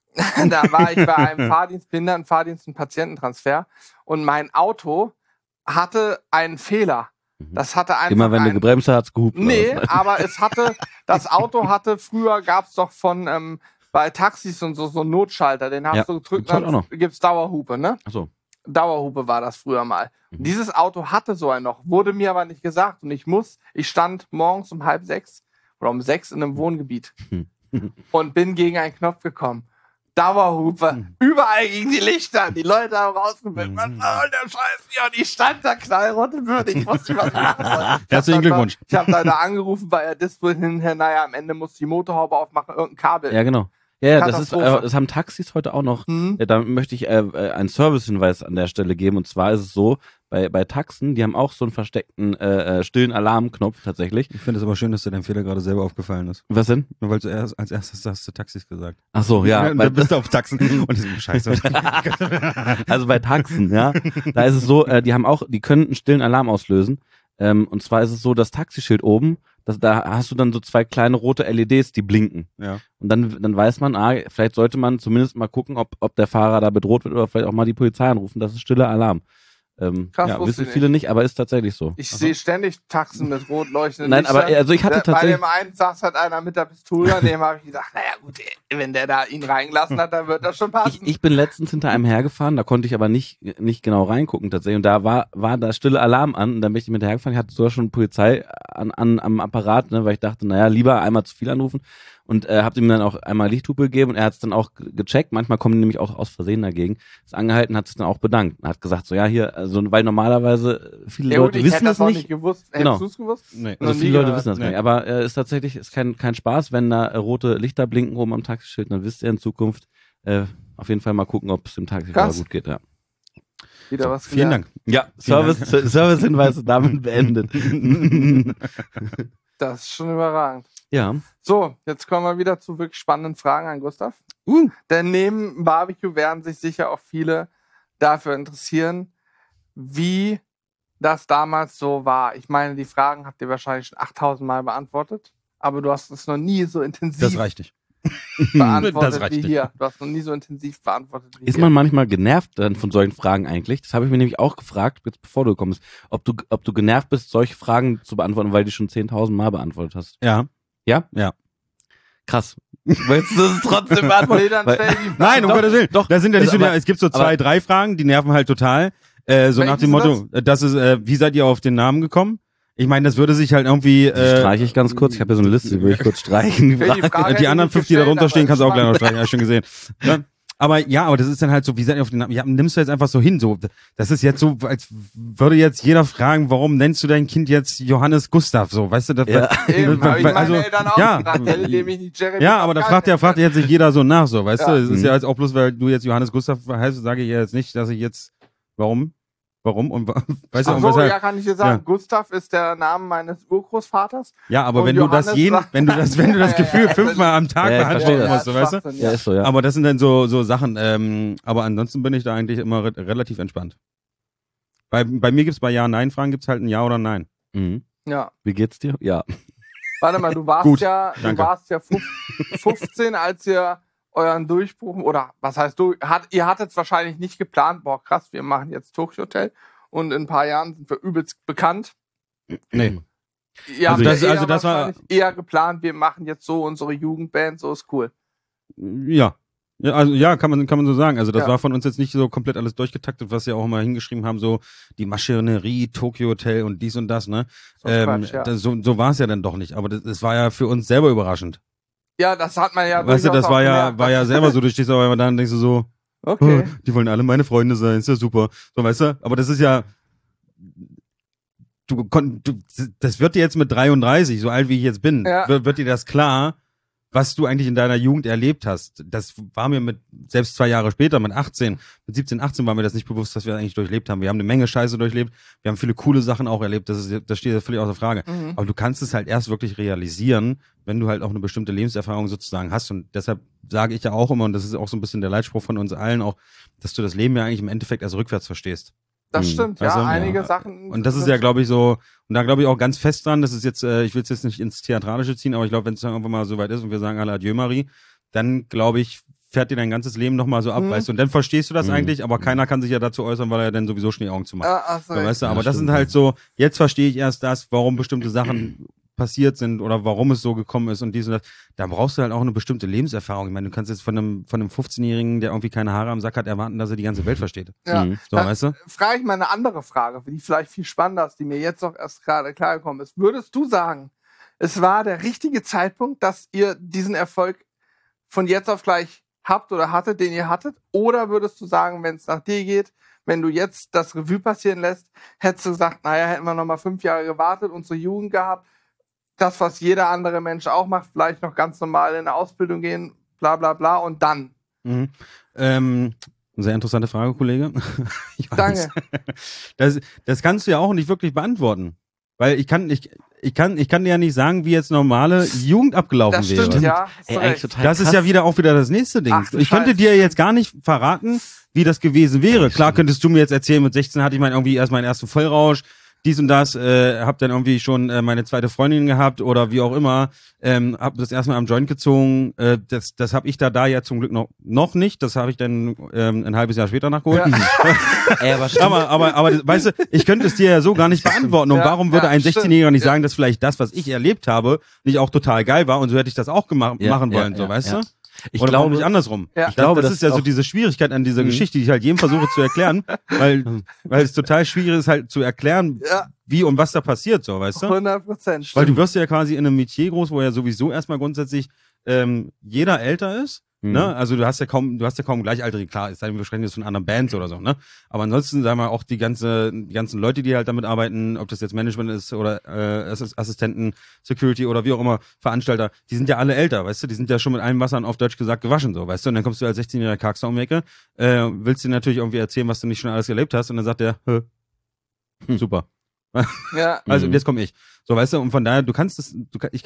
war ich bei einem Behindertenfahrdienst, einen Patiententransfer. Und mein Auto hatte einen Fehler. Das hatte einfach Immer wenn du gebremst hast, gehupt. Nee, aber das Auto hatte, früher gab's doch von bei Taxis und so einen Notschalter, den hast du gedrückt, dann gibt's Dauerhupe, ne? Ach so. Dauerhupe war das früher mal. Und dieses Auto hatte so einen noch, wurde mir aber nicht gesagt. Und ich stand morgens um 5:30 oder um 6 in einem Wohngebiet und bin gegen einen Knopf gekommen. Dauerhupe, überall gegen die Lichter, die Leute haben rausgefunden, was soll der Scheiß hier? Und ich stand da knallrot und würdig, ich wusste nicht, was ich machen soll. Herzlichen Glückwunsch. Ich habe da angerufen bei der Dispo hinterher, naja, am Ende muss die Motorhaube aufmachen, irgendein Kabel. Ja, genau. Ja, das haben Taxis heute auch noch. Da möchte ich einen Servicehinweis an der Stelle geben. Und zwar ist es so, bei Taxen, die haben auch so einen versteckten stillen Alarmknopf tatsächlich. Ich finde es aber schön, dass dir dein Fehler gerade selber aufgefallen ist. Was denn? Nur weil du als erstes hast du Taxis gesagt. Ach so, ja. Da bist du auf Taxen und das ist scheiße. Also bei Taxen, ja. Da ist es so, die können einen stillen Alarm auslösen. Und zwar ist es so, das Taxischild oben, da hast du dann so 2 kleine rote LEDs, die blinken. Ja. Und dann weiß man, vielleicht sollte man zumindest mal gucken, ob der Fahrer da bedroht wird oder vielleicht auch mal die Polizei anrufen. Das ist stiller Alarm. Krass, ja, wissen viele nicht, aber ist tatsächlich so. Ich sehe ständig Taxen mit rot leuchtenden Nein, aber also ich hatte tatsächlich... Bei dem einen saß halt einer mit der Pistole, an dem habe ich gesagt, naja gut, wenn der da ihn reingelassen hat, dann wird das schon passen. Ich bin letztens hinter einem hergefahren, da konnte ich aber nicht genau reingucken tatsächlich. Und da war da stille Alarm an und dann bin ich mit hergefahren. Ich hatte sogar schon Polizei am Apparat, ne, weil ich dachte, naja, lieber einmal zu viel anrufen. Und habe ihm dann auch einmal Lichthupe gegeben und er hat es dann auch gecheckt. Manchmal kommen die nämlich auch aus Versehen dagegen. Ist angehalten, hat es dann auch bedankt. Er hat gesagt, so ja, hier, also weil normalerweise viele Leute wissen das nicht. Gewusst. Genau. Hättest du es gewusst? Nee. Also viele Leute wissen das gar nicht. Aber ist tatsächlich kein Spaß, wenn da rote Lichter blinken oben am Taxischild. Dann wisst ihr in Zukunft auf jeden Fall mal gucken, ob es dem Taxifahrer gut geht. Ja. Wieder was Vielen Dank. Ja, Servicehinweise damit beendet. Das ist schon überragend. Ja. So, jetzt kommen wir wieder zu wirklich spannenden Fragen an Gustav. Denn neben Barbecue werden sich sicher auch viele dafür interessieren, wie das damals so war. Ich meine, die Fragen habt ihr wahrscheinlich schon 8000 Mal beantwortet, aber du hast es noch nie so intensiv Das reicht nicht. beantwortet wie hier. Du hast noch nie so intensiv beantwortet wie hier. Ist man manchmal genervt dann von solchen Fragen eigentlich? Das habe ich mir nämlich auch gefragt, jetzt bevor du kommst, ob du genervt bist, solche Fragen zu beantworten, weil du schon 10.000 Mal beantwortet hast. Ja. Ja? Ja. Krass. Willst du es trotzdem beantworten? Nee, dann stell die Frage. Nein, um Gottes Willen. Doch. Das sind ja nicht so, Aber- es gibt so 2, 3 Fragen, die nerven halt total. So nach dem Motto, das ist, wie seid ihr auf den Namen gekommen? Ich meine, das würde sich halt irgendwie, Die streiche ich ganz kurz. Ich habe hier so eine Liste, die würde ich kurz streichen. Die Frage die hätte anderen ich 5, die da gestellt, drunter stehen, aber kannst du auch gleich noch spannend. streichen, ja, schon gesehen. Ja. Aber das ist dann halt so, wie seid ihr auf den Namen? Ja, nimmst du jetzt einfach so hin, so. Das ist jetzt so, als würde jetzt jeder fragen, warum nennst du dein Kind jetzt Johannes Gustav, so, weißt du? Das, Ja. Eben, habe ich meine also, Eltern auch ja. gefragt, hätte dem ich nicht Jeremy Ja, aber da fragt jetzt sich jeder so nach, so, weißt Ja. du? Es ist ja jetzt auch bloß, weil du jetzt Johannes Gustav heißt, sage ich ja jetzt nicht, dass ich jetzt, warum und weißt du, Ach und so, weshalb? ja, kann ich dir sagen. Ja. Gustav ist der Name meines Urgroßvaters. Ja, aber Und wenn du das Johannes wenn du das Ja, Gefühl ja, 5-mal am Tag Ja, ich verstehe beantworten das. musst, so, weißt du? Schwachsinn, Ja, ist so, ja. Aber das sind dann so Sachen, aber ansonsten bin ich da eigentlich immer relativ entspannt. Bei mir gibt's bei Ja-Nein-Fragen gibt's halt ein Ja oder Nein. Mhm. Ja. Wie geht's dir? Ja. Warte mal, du warst Gut, ja danke. 15, als ihr euren Durchbruch, oder was heißt du, ihr hattet es wahrscheinlich nicht geplant, boah krass, wir machen jetzt Tokyo Hotel und in ein paar Jahren sind wir übelst bekannt. Nee. Ihr Also habt das- das war- wahrscheinlich eher geplant, wir machen jetzt so unsere Jugendband, so ist cool. Ja. Ja, also ja, kann man so sagen. Also das Ja. war von uns jetzt nicht so komplett alles durchgetaktet, was wir auch immer hingeschrieben haben, so die Maschinerie, Tokyo Hotel und dies und das, ne? So Quatsch, ja. So war es ja dann doch nicht. Aber das war ja für uns selber überraschend. Ja, das hat man ja Weißt du, durchaus das auch war gemerkt, ja dass- selber so, du stehst aber dann und denkst du so, Okay. die wollen alle meine Freunde sein, ist ja super. So, weißt du? Aber das ist ja, das wird dir jetzt mit 33, so alt wie ich jetzt bin, Ja. wird dir das klar, was du eigentlich in deiner Jugend erlebt hast. Das war mir selbst 2 Jahre später, mit 17, 18 war mir das nicht bewusst, dass wir eigentlich durchlebt haben. Wir haben eine Menge Scheiße durchlebt, wir haben viele coole Sachen auch erlebt, das steht ja völlig außer Frage. Aber du kannst es halt erst wirklich realisieren, wenn du halt auch eine bestimmte Lebenserfahrung sozusagen hast. Und deshalb sage ich ja auch immer, und das ist auch so ein bisschen der Leitspruch von uns allen auch, dass du das Leben ja eigentlich im Endeffekt erst rückwärts verstehst. Das stimmt, Also, ja, einige Sachen. Und das ist ja, glaube ich, so, und da glaube ich auch ganz fest dran, das ist jetzt, ich will es jetzt nicht ins Theatralische ziehen, aber ich glaube, wenn es dann irgendwann mal so weit ist und wir sagen alle Adieu, Marie, dann, glaube ich, fährt dir dein ganzes Leben nochmal so ab, weißt du, und dann verstehst du das eigentlich, aber keiner kann sich ja dazu äußern, weil er dann sowieso Schneeaugen zu macht. So, weißt du, aber das sind halt so, jetzt verstehe ich erst das, warum bestimmte Sachen passiert sind oder warum es so gekommen ist und dies und das. Da brauchst du halt auch eine bestimmte Lebenserfahrung. Ich meine, du kannst jetzt von einem 15-Jährigen, der irgendwie keine Haare am Sack hat, erwarten, dass er die ganze Welt versteht. Ja. So, weißt du? Frage ich mal eine andere Frage, die vielleicht viel spannender ist, die mir jetzt auch erst gerade klargekommen ist. Würdest du sagen, es war der richtige Zeitpunkt, dass ihr diesen Erfolg von jetzt auf gleich habt oder hattet, den ihr hattet? Oder würdest du sagen, wenn es nach dir geht, wenn du jetzt das Revue passieren lässt, hättest du gesagt, naja, hätten wir noch mal 5 Jahre gewartet, unsere Jugend gehabt, das, was jeder andere Mensch auch macht, vielleicht noch ganz normal in eine Ausbildung gehen, bla bla bla und dann. Sehr interessante Frage, Kollege. Danke. Das kannst du ja auch nicht wirklich beantworten. Weil ich kann dir ja nicht sagen, wie jetzt normale Jugend abgelaufen Das stimmt, wäre. ja. Ey, eigentlich total Das ist ja wieder das nächste Ding. Ach, du Ich könnte Scheiße. dir jetzt gar nicht verraten, wie das gewesen wäre. Klar könntest du mir jetzt erzählen, mit 16 hatte ich irgendwie erst meinen ersten Vollrausch, dies und das, hab dann irgendwie schon meine zweite Freundin gehabt oder wie auch immer, hab das erstmal am Joint gezogen, das habe ich da ja zum Glück noch nicht, das habe ich dann ein halbes Jahr später nachgeholt. Ey, aber stimmt. Aber weißt du, ich könnte es dir ja so gar nicht beantworten. Und warum würde ein 16-Jähriger nicht sagen, dass vielleicht das, was ich erlebt habe, nicht auch total geil war und so hätte ich das auch machen wollen, so, weißt du? Ich Oder glaube warum nicht andersrum? Ja. Ich glaube, das ist ja so diese Schwierigkeit an dieser Geschichte, die ich halt jedem versuche zu erklären, weil es total schwierig ist halt zu erklären, wie und was da passiert, so, weißt du? 100%. Weil du wirst ja quasi in einem Metier groß, wo ja sowieso erstmal grundsätzlich jeder älter ist. Ne? Also du hast ja kaum Gleichaltrige, klar, es sei denn, wir sprechen jetzt von anderen Bands oder so, ne? Aber ansonsten, sagen wir auch die ganzen Leute, die halt damit arbeiten, ob das jetzt Management ist oder Assistenten, Security oder wie auch immer, Veranstalter, die sind ja alle älter, weißt du, die sind ja schon mit einem Wasser auf Deutsch gesagt gewaschen, so, weißt du, und dann kommst du als 16-jähriger Karkser um die Ecke, willst dir natürlich irgendwie erzählen, was du nicht schon alles erlebt hast, und dann sagt der, super. Ja. Also jetzt komme ich. So, weißt du, und von daher, das ist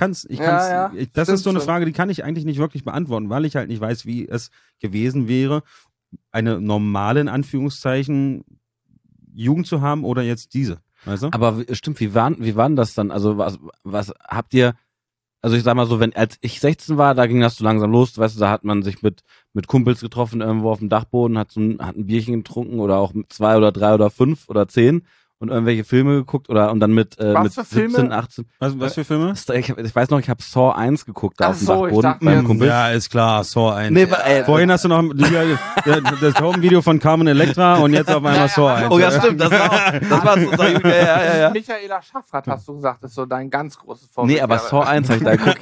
so eine schon. Frage, die kann ich eigentlich nicht wirklich beantworten, weil ich halt nicht weiß, wie es gewesen wäre, eine normale, in Anführungszeichen, Jugend zu haben oder jetzt diese. Weißt du? Aber stimmt, wie waren das dann? Also was habt ihr, also ich sag mal so, als ich 16 war, da ging das so langsam los, weißt du, da hat man sich mit Kumpels getroffen irgendwo auf dem Dachboden, hat ein Bierchen getrunken oder auch 2 oder 3 oder 5 oder 10 und irgendwelche Filme geguckt und dann mit 17, 18. Was für Filme? Ich weiß noch, ich habe Saw 1 geguckt da Ach auf dem so, ich Dachboden dachte beim jetzt- Kumpel. Ja, ist klar, Saw 1. Nee, Vorhin hast du noch das Home-Video von Carmen Electra und jetzt auf einmal Saw 1. Oh ja, stimmt, das war so, ja. Michaela Schaffrath, hast du gesagt, ist so dein ganz großes Vorbild. Nee, aber Saw 1 habe ich da geguckt.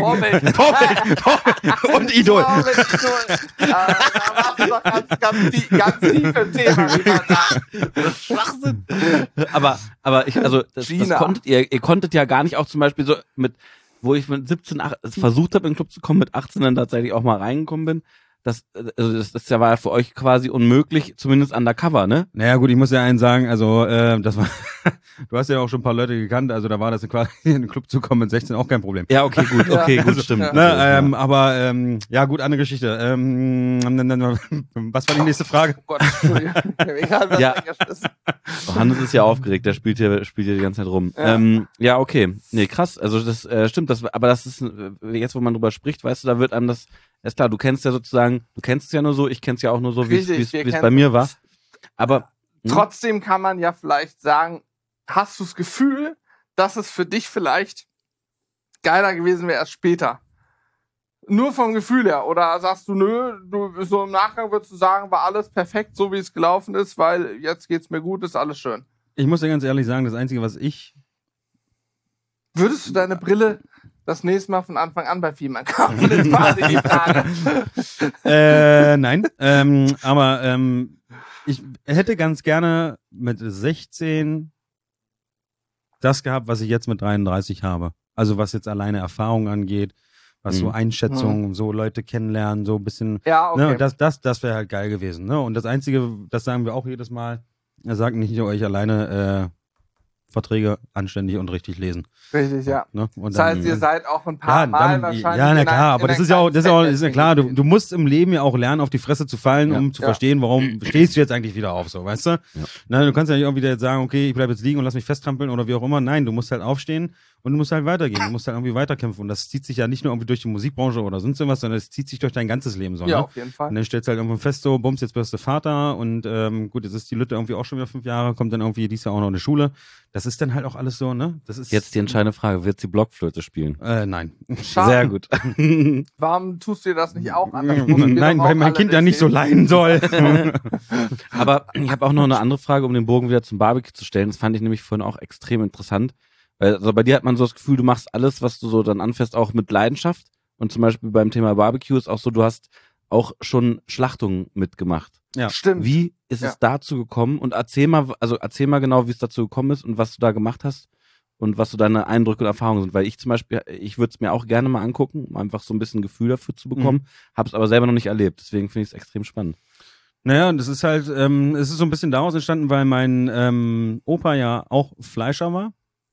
Vorbild. Und Idol. Vorbild, Idol. Da warst du doch ganz tief im Thema. wie man sagt. Schwachsinn. Aber das Gina. konntet ihr konntet ja gar nicht auch zum Beispiel so wo ich mit 17 versucht habe, in den Club zu kommen, mit 18 dann tatsächlich auch mal reingekommen bin. Das war ja für euch quasi unmöglich, zumindest undercover, ne? Naja, gut, ich muss ja einen sagen, also, das war, du hast ja auch schon ein paar Leute gekannt, also da war das quasi in den Club zu kommen mit 16 auch kein Problem. Ja, okay, gut, stimmt. ja. Ne, aber, ja, gut, andere Geschichte. Was war die nächste Frage? Oh Gott, Entschuldigung. Egal, was Ja. eingeschmissen. Hannes ist ja aufgeregt, der spielt hier die ganze Zeit rum. Ja. Ja, okay. Nee, krass. Also das stimmt, aber das ist, jetzt wo man drüber spricht, weißt du, da wird einem das, ist klar, du kennst es ja nur so, ich kenn's ja auch nur so, wie Richtig, es wir bei kennen's. mir war. Aber Trotzdem kann man ja vielleicht sagen, hast du das Gefühl, dass es für dich vielleicht geiler gewesen wäre erst später? Nur vom Gefühl her. Oder sagst du, nö, so im Nachgang würdest du sagen, war alles perfekt, so wie es gelaufen ist, weil jetzt geht's mir gut, ist alles schön. Ich muss dir ganz ehrlich sagen, das Einzige, was ich Würdest du deine Brille das nächste Mal von Anfang an bei Fiemann kaufen? Das war die Frage. Nein. Aber ich hätte ganz gerne mit 16 das gehabt, was ich jetzt mit 33 habe. Also was jetzt alleine Erfahrung angeht, Was so Einschätzungen, so Leute kennenlernen, so ein bisschen. Ja, okay. Ne, und das wäre halt geil gewesen. Ne? Und das Einzige, das sagen wir auch jedes Mal, sagt nicht nur euch alleine Verträge anständig und richtig lesen. Richtig, ja. Ne? Und Das heißt, ihr seid auch ein paar Mal wahrscheinlich. Ja, na klar, aber das ist ja klar. Du musst im Leben ja auch lernen, auf die Fresse zu fallen, um zu verstehen, warum stehst du jetzt eigentlich wieder auf, so, weißt du? Ja. Na, du kannst ja nicht auch wieder jetzt sagen, okay, ich bleib jetzt liegen und lass mich festtrampeln oder wie auch immer. Nein, du musst halt aufstehen und du musst halt weitergehen. Du musst halt irgendwie weiterkämpfen. Und das zieht sich ja nicht nur irgendwie durch die Musikbranche oder sonst irgendwas, sondern es zieht sich durch dein ganzes Leben so. Ja, ne? auf jeden Fall. Und dann stellst du halt irgendwann fest, so, bums, jetzt wirst du Vater und gut, jetzt ist die Lütte irgendwie auch schon wieder 5 Jahre, kommt dann irgendwie dieses Jahr auch noch in die Schule. Das ist dann halt auch alles so, ne? Das ist Jetzt die entscheidende Frage, wird sie Blockflöte spielen? Nein. Schade. Sehr gut. Warum tust du dir das nicht auch an? Nein, weil mein Kind ja nicht so leiden soll. Aber ich habe auch noch eine andere Frage, um den Bogen wieder zum Barbecue zu stellen. Das fand ich nämlich vorhin auch extrem interessant. Weil also bei dir hat man so das Gefühl, du machst alles, was du so dann anfährst, auch mit Leidenschaft. Und zum Beispiel beim Thema Barbecue ist auch so, du hast auch schon Schlachtungen mitgemacht. Ja. Stimmt. Wie ist es dazu gekommen? Und erzähl mal genau, wie es dazu gekommen ist und was du da gemacht hast und was so deine Eindrücke und Erfahrungen sind. Weil ich zum Beispiel, ich würde es mir auch gerne mal angucken, um einfach so ein bisschen Gefühl dafür zu bekommen, habe es aber selber noch nicht erlebt. Deswegen finde ich es extrem spannend. Naja, das ist halt, es ist so ein bisschen daraus entstanden, weil mein Opa ja auch Fleischer war.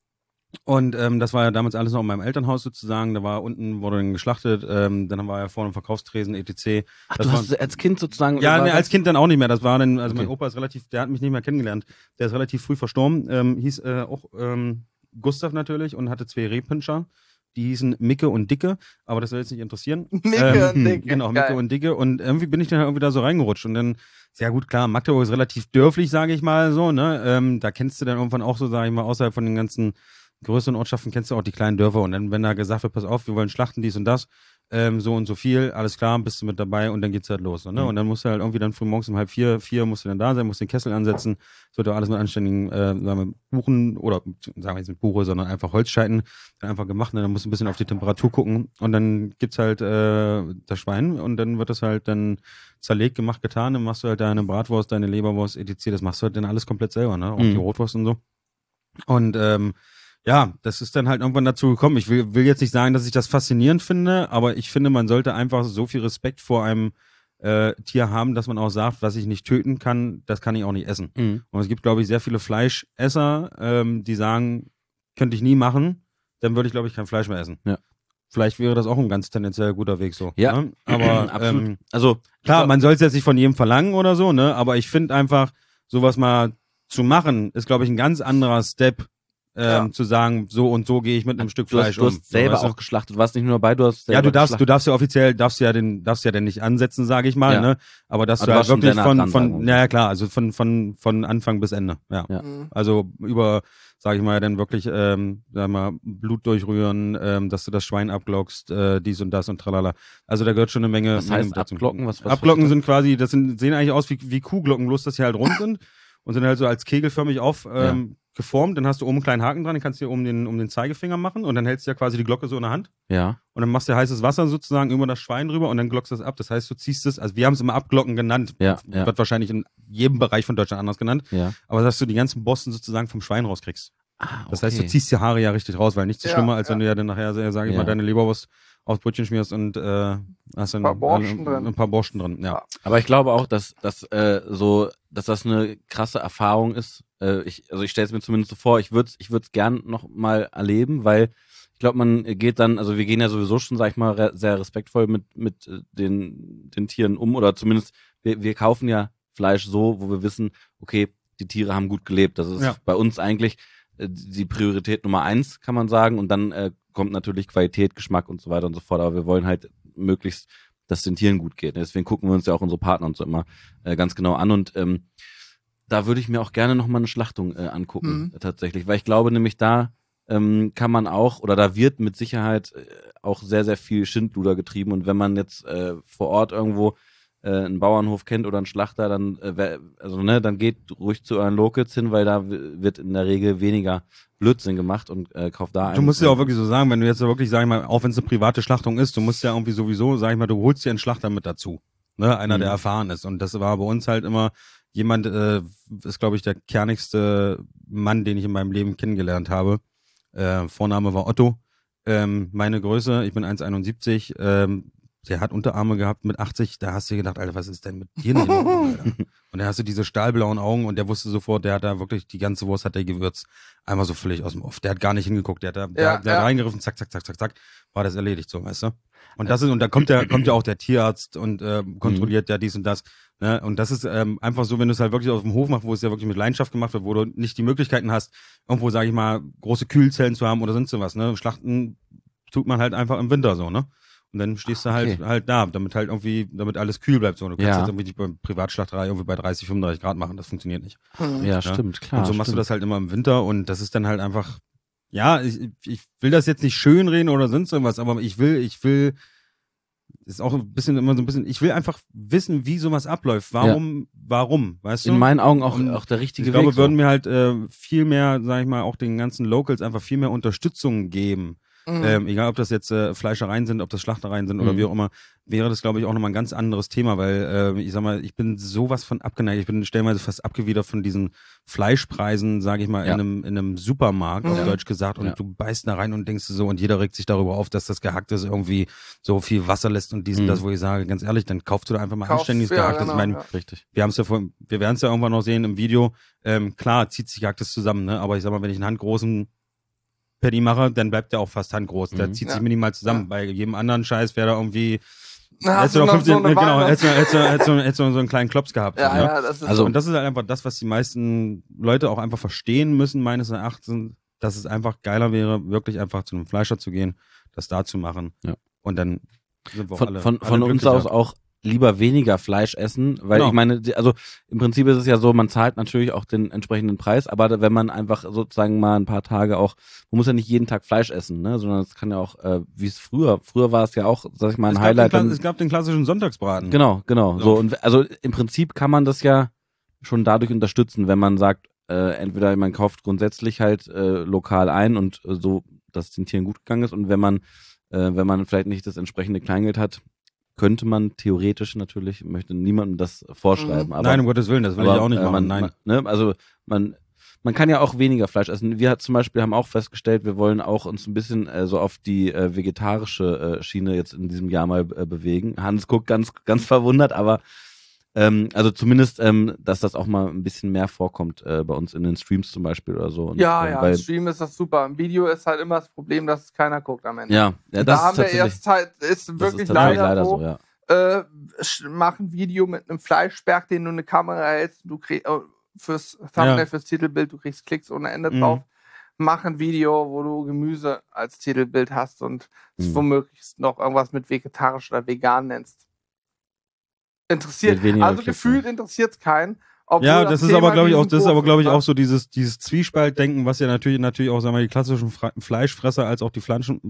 Und das war ja damals alles noch in meinem Elternhaus sozusagen. Da war unten, wurde dann geschlachtet, dann haben wir ja vorne einen Verkaufstresen, etc. Ach, du hast als Kind sozusagen... Ja, ne, als Kind dann auch nicht mehr. Das war dann, also mein Opa ist relativ, der hat mich nicht mehr kennengelernt. Der ist relativ früh verstorben, hieß auch Gustav natürlich und hatte 2 Rehpinscher. Die hießen Micke und Dicke, aber das soll jetzt nicht interessieren. Micke und Dicke. Genau, Geil. Micke und Dicke. Und irgendwie bin ich dann irgendwie da so reingerutscht. Und dann, ja gut, klar, Magdeburg ist relativ dörflich, sage ich mal so. Ne? Da kennst du dann irgendwann auch so, sage ich mal, außerhalb von den ganzen größeren Ortschaften kennst du auch die kleinen Dörfer. Und dann, wenn da gesagt wird, pass auf, wir wollen schlachten, dies und das, so und so viel, alles klar, bist du mit dabei und dann geht's halt los. So, ne? Und dann musst du halt irgendwie dann früh morgens um 3:30 musst du dann da sein, musst den Kessel ansetzen, es wird auch alles mit anständigen sagen wir, Buchen oder sagen wir jetzt mit Buche, sondern einfach Holzscheiten dann einfach gemacht und dann musst du ein bisschen auf die Temperatur gucken und dann gibt's halt das Schwein und dann wird das halt dann zerlegt, gemacht, getan, dann machst du halt deine Bratwurst, deine Leberwurst, etc. Das machst du halt dann alles komplett selber, ne? Auch die Rotwurst und so. Und ja, das ist dann halt irgendwann dazu gekommen. Ich will jetzt nicht sagen, dass ich das faszinierend finde, aber ich finde, man sollte einfach so viel Respekt vor einem Tier haben, dass man auch sagt, was ich nicht töten kann, das kann ich auch nicht essen. Und es gibt, glaube ich, sehr viele Fleischesser, die sagen, könnte ich nie machen, dann würde ich, glaube ich, kein Fleisch mehr essen. Ja. Vielleicht wäre das auch ein ganz tendenziell guter Weg so. Ja, ne? Aber absolut. Also klar, man soll es jetzt nicht von jedem verlangen oder so, ne? Aber ich finde einfach, sowas mal zu machen, ist, glaube ich, ein ganz anderer Step, zu sagen, so und so gehe ich mit einem Stück Fleisch du hast selber auch geschlachtet, du warst nicht nur dabei, du hast selber geschlachtet. Du darfst ja offiziell, darfst ja denn nicht ansetzen, sage ich mal, ne? Aber dass aber du halt wirklich von ja klar, also von Anfang bis Ende, ja. Also über, sage ich mal, dann wirklich, sag mal, Blut durchrühren, dass du das Schwein abglockst, dies und das und tralala. Also da gehört schon eine Menge. Was heißt abglocken? Was Abglocken sind quasi, sehen eigentlich aus wie Kuhglocken, bloß dass sie halt rund sind und sind halt so als kegelförmig geformt, dann hast du oben einen kleinen Haken dran, den kannst du dir um den Zeigefinger machen und dann hältst du ja quasi die Glocke so in der Hand. Ja. Und dann machst du heißes Wasser sozusagen über das Schwein drüber und dann glockst du es ab. Das heißt, du ziehst es, also wir haben es immer Abglocken genannt. Ja. Wird wahrscheinlich in jedem Bereich von Deutschland anders genannt. Ja. Aber dass du die ganzen Borsten sozusagen vom Schwein rauskriegst. Ah, okay. Das heißt, du ziehst die Haare ja richtig raus, weil nichts so schlimmer, als wenn du ja dann nachher, sage ich mal, deine Leberwurst aufs Brötchen schmierst und hast dann ein paar Borsten drin. Ja. Aber ich glaube auch, dass das eine krasse Erfahrung ist. Ich stelle es mir zumindest so vor, ich würde es gern noch mal erleben, weil ich glaube, man geht dann, also wir gehen ja sowieso schon, sag ich mal, sehr respektvoll mit den Tieren um oder zumindest wir kaufen ja Fleisch so, wo wir wissen, okay, die Tiere haben gut gelebt. Das ist bei uns eigentlich die Priorität Nummer 1, kann man sagen. Und dann kommt natürlich Qualität, Geschmack und so weiter und so fort. Aber wir wollen halt möglichst, dass es den Tieren gut geht. Deswegen gucken wir uns ja auch unsere Partner und so immer ganz genau an. Und da würde ich mir auch gerne nochmal eine Schlachtung angucken, tatsächlich. Weil ich glaube nämlich, da kann man auch, oder da wird mit Sicherheit auch sehr, sehr viel Schindluder getrieben. Und wenn man jetzt vor Ort irgendwo einen Bauernhof kennt oder einen Schlachter, dann dann geht ruhig zu euren Locals hin, weil da wird in der Regel weniger Blödsinn gemacht und kauft da ein. Du musst ja auch wirklich so sagen, wenn du jetzt wirklich, sag ich mal, auch wenn es eine private Schlachtung ist, du musst ja irgendwie sowieso, sag ich mal, du holst dir einen Schlachter mit dazu. Ne? Einer, der erfahren ist. Und das war bei uns halt immer jemand, ist, glaube ich, der kernigste Mann, den ich in meinem Leben kennengelernt habe. Vorname war Otto. meine Größe, ich bin 1,71, der hat Unterarme gehabt mit 80, da hast du dir gedacht, Alter, was ist denn mit dir nicht in Ordnung, Alter? Und dann hast du diese stahlblauen Augen und der wusste sofort, der hat da wirklich, die ganze Wurst hat der gewürzt, einmal so völlig aus dem Off. Der hat gar nicht hingeguckt, der hat reingegriffen, zack, zack, zack, zack, zack, war das erledigt, so, weißt du? Und da kommt ja auch der Tierarzt und kontrolliert ja dies und das. Ne? Und das ist einfach so, wenn du es halt wirklich auf dem Hof machst, wo es ja wirklich mit Leidenschaft gemacht wird, wo du nicht die Möglichkeiten hast, irgendwo, sage ich mal, große Kühlzellen zu haben oder sonst was, ne? Schlachten tut man halt einfach im Winter so, ne? Und dann stehst du halt da, damit alles kühl bleibt. So. Du kannst jetzt irgendwie die Privatschlachterei irgendwie bei 30, 35 Grad machen, das funktioniert nicht. Ja, stimmt, klar. Und so machst du das halt immer im Winter und das ist dann halt einfach, ja, ich will das jetzt nicht schönreden oder sonst irgendwas, aber ich will, ist auch immer so ein bisschen, ich will einfach wissen, wie sowas abläuft. Warum, weißt du? In meinen Augen auch der richtige Weg. Ich glaube, würden wir halt viel mehr, sag ich mal, auch den ganzen Locals einfach viel mehr Unterstützung geben. Egal, ob das jetzt Fleischereien sind, ob das Schlachtereien sind oder wie auch immer, wäre das, glaube ich, auch nochmal ein ganz anderes Thema, weil ich sag mal, ich bin sowas von abgeneigt, ich bin stellenweise fast abgewidert von diesen Fleischpreisen, sage ich mal, in einem Supermarkt, auf Deutsch gesagt, und du beißt da rein und denkst so, und jeder regt sich darüber auf, dass das Gehacktes irgendwie so viel Wasser lässt und dies und das, wo ich sage, ganz ehrlich, dann kaufst du da einfach mal anständiges Gehacktes. Genau, ich meine, richtig. wir werden es ja irgendwann noch sehen im Video, klar, zieht sich Gehacktes zusammen, ne? Aber ich sag mal, wenn ich einen handgroßen Patty mache, dann bleibt der auch fast handgroß. Der zieht sich minimal zusammen. Bei jedem anderen Scheiß wäre da irgendwie. Hättest du noch 15, hättest du so einen kleinen Klops gehabt. Ja, das ist und das ist halt einfach das, was die meisten Leute auch einfach verstehen müssen, meines Erachtens, dass es einfach geiler wäre, wirklich einfach zu einem Fleischer zu gehen, das da zu machen. Ja. Und dann sind wir auch alle von uns aus auch lieber weniger Fleisch essen, weil ich meine, also im Prinzip ist es ja so, man zahlt natürlich auch den entsprechenden Preis, aber wenn man einfach sozusagen mal ein paar Tage auch, man muss ja nicht jeden Tag Fleisch essen, ne, sondern es kann ja auch, wie es früher war es ja auch, sag ich mal, ein Highlight. Es gab den klassischen Sonntagsbraten. Genau. So, und also im Prinzip kann man das ja schon dadurch unterstützen, wenn man sagt, entweder man kauft grundsätzlich halt lokal ein und so, dass es den Tieren gut gegangen ist, und wenn man vielleicht nicht das entsprechende Kleingeld hat, könnte man theoretisch natürlich, möchte niemandem das vorschreiben. Aber, nein, um Gottes Willen, das will ich auch nicht machen. Nein. Also man kann ja auch weniger Fleisch essen. Wir zum Beispiel haben auch festgestellt, wir wollen auch uns ein bisschen so auf die vegetarische Schiene jetzt in diesem Jahr mal bewegen. Hans guckt ganz, ganz verwundert, aber also zumindest, dass das auch mal ein bisschen mehr vorkommt bei uns in den Streams zum Beispiel oder so. Und, im Stream ist das super. Im Video ist halt immer das Problem, dass keiner guckt am Ende. Ja, das da haben wir erst halt, ist wirklich leider so, ja. Mach ein Video mit einem Fleischberg, den du eine Kamera hältst, du kriegst fürs Thumbnail, fürs Titelbild, du kriegst Klicks ohne Ende drauf. Mach ein Video, wo du Gemüse als Titelbild hast und womöglich noch irgendwas mit vegetarisch oder vegan nennst. Interessiert, also gefühlt interessiert es keinen. Ja, das ist aber, glaube ich, auch so dieses Zwiespaltdenken, was ja natürlich auch, sagen wir mal, die klassischen Fleischfresser als auch die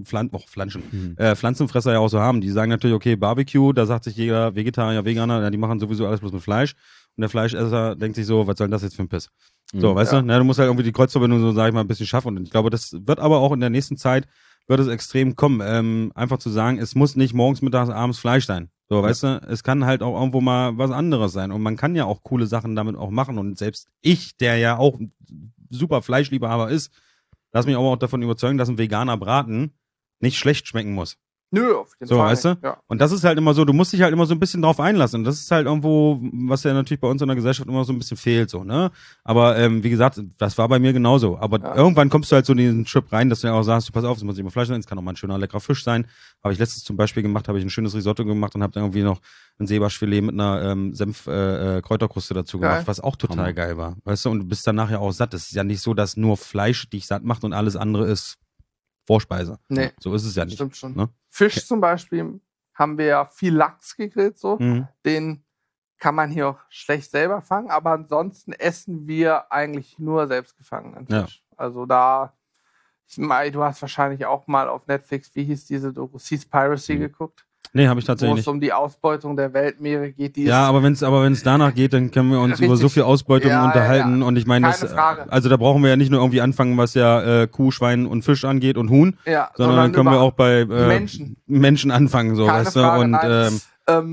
Pflanzenfresser ja auch so haben. Die sagen natürlich, okay, Barbecue, da sagt sich jeder Vegetarier, Veganer, ja, die machen sowieso alles bloß mit Fleisch. Und der Fleischesser denkt sich so, was soll denn das jetzt für ein Piss? So, weißt du? Na, du musst halt irgendwie die Kreuzverbindung so, sag ich mal, ein bisschen schaffen. Und ich glaube, das wird aber auch in der nächsten Zeit, wird es extrem kommen. Einfach zu sagen, es muss nicht morgens, mittags, abends Fleisch sein. So, weißt du, es kann halt auch irgendwo mal was anderes sein. Und man kann ja auch coole Sachen damit auch machen. Und selbst ich, der ja auch super Fleischliebhaber ist, lass mich aber auch davon überzeugen, dass ein veganer Braten nicht schlecht schmecken muss. Nö, auf jeden so, Fall. Weißt du? Ja. Und das ist halt immer so, du musst dich halt immer so ein bisschen drauf einlassen. Und das ist halt irgendwo, was ja natürlich bei uns in der Gesellschaft immer so ein bisschen fehlt, so, ne? Aber, wie gesagt, das war bei mir genauso. Aber irgendwann kommst du halt so in diesen Trip rein, dass du ja auch sagst, du pass auf, es muss nicht immer Fleisch sein, es kann auch mal ein schöner, leckerer Fisch sein. Habe ich letztens zum Beispiel gemacht, habe ich ein schönes Risotto gemacht und habe dann irgendwie noch ein Seebarschfilet mit einer Kräuterkruste dazu gemacht, was auch total geil war. Weißt du, und du bist dann nachher auch satt. Es ist ja nicht so, dass nur Fleisch dich satt macht und alles andere ist Vorspeise. Nee. So ist es ja nicht. Stimmt schon. Ne? Fisch zum Beispiel haben wir ja viel Lachs gegrillt, so. Den kann man hier auch schlecht selber fangen, aber ansonsten essen wir eigentlich nur selbst gefangenen Fisch. Ja. Also da, ich meine, du hast wahrscheinlich auch mal auf Netflix, wie hieß diese Doku, Seaspiracy geguckt? Nee, habe ich tatsächlich nicht. Wo es um die Ausbeutung der Weltmeere geht. Aber wenn es danach geht, dann können wir uns über so viel Ausbeutung unterhalten. Und ich meine, also da brauchen wir ja nicht nur irgendwie anfangen, was ja Kuh, Schwein und Fisch angeht und Huhn, sondern dann können wir auch bei Menschen anfangen, so, keine weißt du. Frage, Und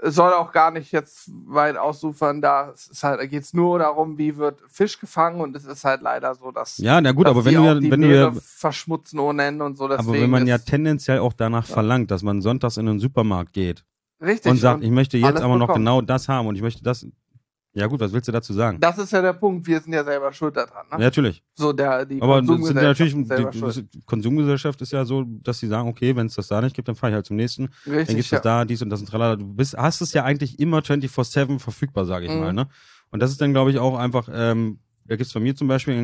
soll auch gar nicht jetzt weit ausufern, da geht es nur darum, wie wird Fisch gefangen und es ist halt leider so, dass Ja, na gut, dass aber die auch wenn die du Meere ja, verschmutzen ohne Ende und so. aber Deswegen wenn man ja ist tendenziell auch danach verlangt, dass man sonntags in den Supermarkt geht richtig und sagt, ich möchte jetzt alles aber noch bekommen. genau das haben und ich möchte das. Ja gut, was willst du dazu sagen? Das ist ja der Punkt, wir sind ja selber schuld daran. Ne? Ja, natürlich. So die Aber das sind ja Konsumgesellschaft natürlich, ist selber schuld. die Konsumgesellschaft ist ja so, dass sie sagen, okay, wenn es das da nicht gibt, dann fahre ich halt zum nächsten. Dann Richtig, gibt's das da, dies und das und tralala. Hast es ja eigentlich immer 24/7 verfügbar, sage ich mal, ne? Und das ist dann, glaube ich, auch einfach, da gibt's bei mir zum Beispiel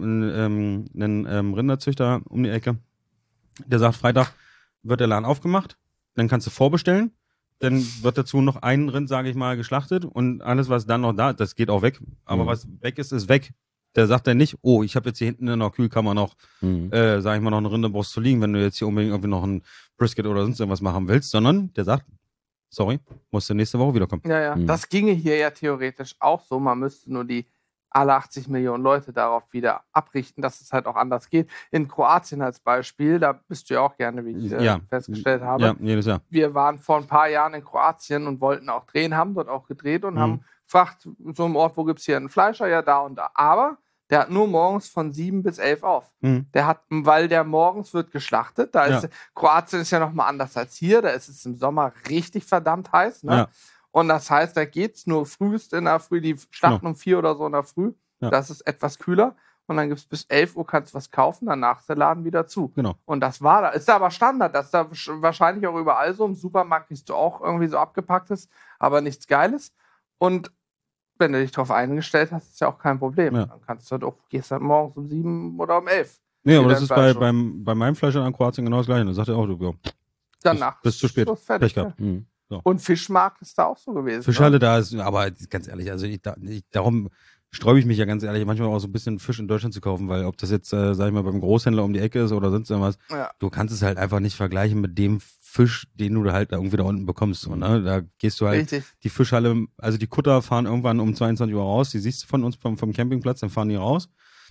einen Rinderzüchter um die Ecke, der sagt, Freitag wird der Laden aufgemacht, dann kannst du vorbestellen, dann wird dazu noch ein Rind, sage ich mal, geschlachtet und alles, was dann noch da, das geht auch weg. Aber was weg ist, ist weg. Der sagt dann nicht, oh, ich habe jetzt hier hinten in der Kühlkammer noch, sag ich mal, noch eine Rinderbrust zu liegen, wenn du jetzt hier unbedingt irgendwie noch ein Brisket oder sonst irgendwas machen willst, sondern der sagt, sorry, musst du nächste Woche wiederkommen. Ja. Das ginge hier ja theoretisch auch so. Man müsste nur alle 80 Millionen Leute darauf wieder abrichten, dass es halt auch anders geht. In Kroatien als Beispiel, da bist du ja auch gerne, wie ich festgestellt habe. Ja, jedes Jahr. Wir waren vor ein paar Jahren in Kroatien und wollten auch drehen, haben dort auch gedreht und haben gefragt, so einem Ort, wo gibt es hier einen Fleischer? Ja, da und da. Aber der hat nur morgens von 7 bis 11 auf. Weil der morgens wird geschlachtet. Kroatien ist ja nochmal anders als hier. Da ist es im Sommer richtig verdammt heiß. Ne? Ja. Und das heißt, da geht's nur frühest in der Früh, die schlachten um 4 oder so in der Früh. Ja. Das ist etwas kühler. Und dann gibt's bis 11 Uhr, kannst du was kaufen, danach ist der Laden wieder zu. Genau. Und das war da. Ist da aber Standard. Das ist da wahrscheinlich auch überall so. Im Supermarkt kriegst du auch irgendwie so abgepacktes, aber nichts Geiles. Und wenn du dich darauf eingestellt hast, ist ja auch kein Problem. Ja. Dann gehst du halt morgens um 7 oder um 11. Nee, aber Wieder das ist Fleisch bei meinem Fleischer in Kroatien genau das Gleiche. Da sagt er auch, du, ja, danach bist zu spät. ist fertig, Pech gehabt. ja. So. Und Fischmarkt ist da auch so gewesen. Fischhalle da ist, aber ganz ehrlich, also darum sträube ich mich ja ganz ehrlich, manchmal auch so ein bisschen Fisch in Deutschland zu kaufen, weil ob das jetzt, sag ich mal, beim Großhändler um die Ecke ist oder sonst irgendwas, du kannst es halt einfach nicht vergleichen mit dem Fisch, den du halt irgendwie da unten bekommst. So, ne? Da gehst du halt, die Fischhalle, also die Kutter fahren irgendwann um 22 Uhr raus, die siehst du von uns vom Campingplatz, dann fahren die raus,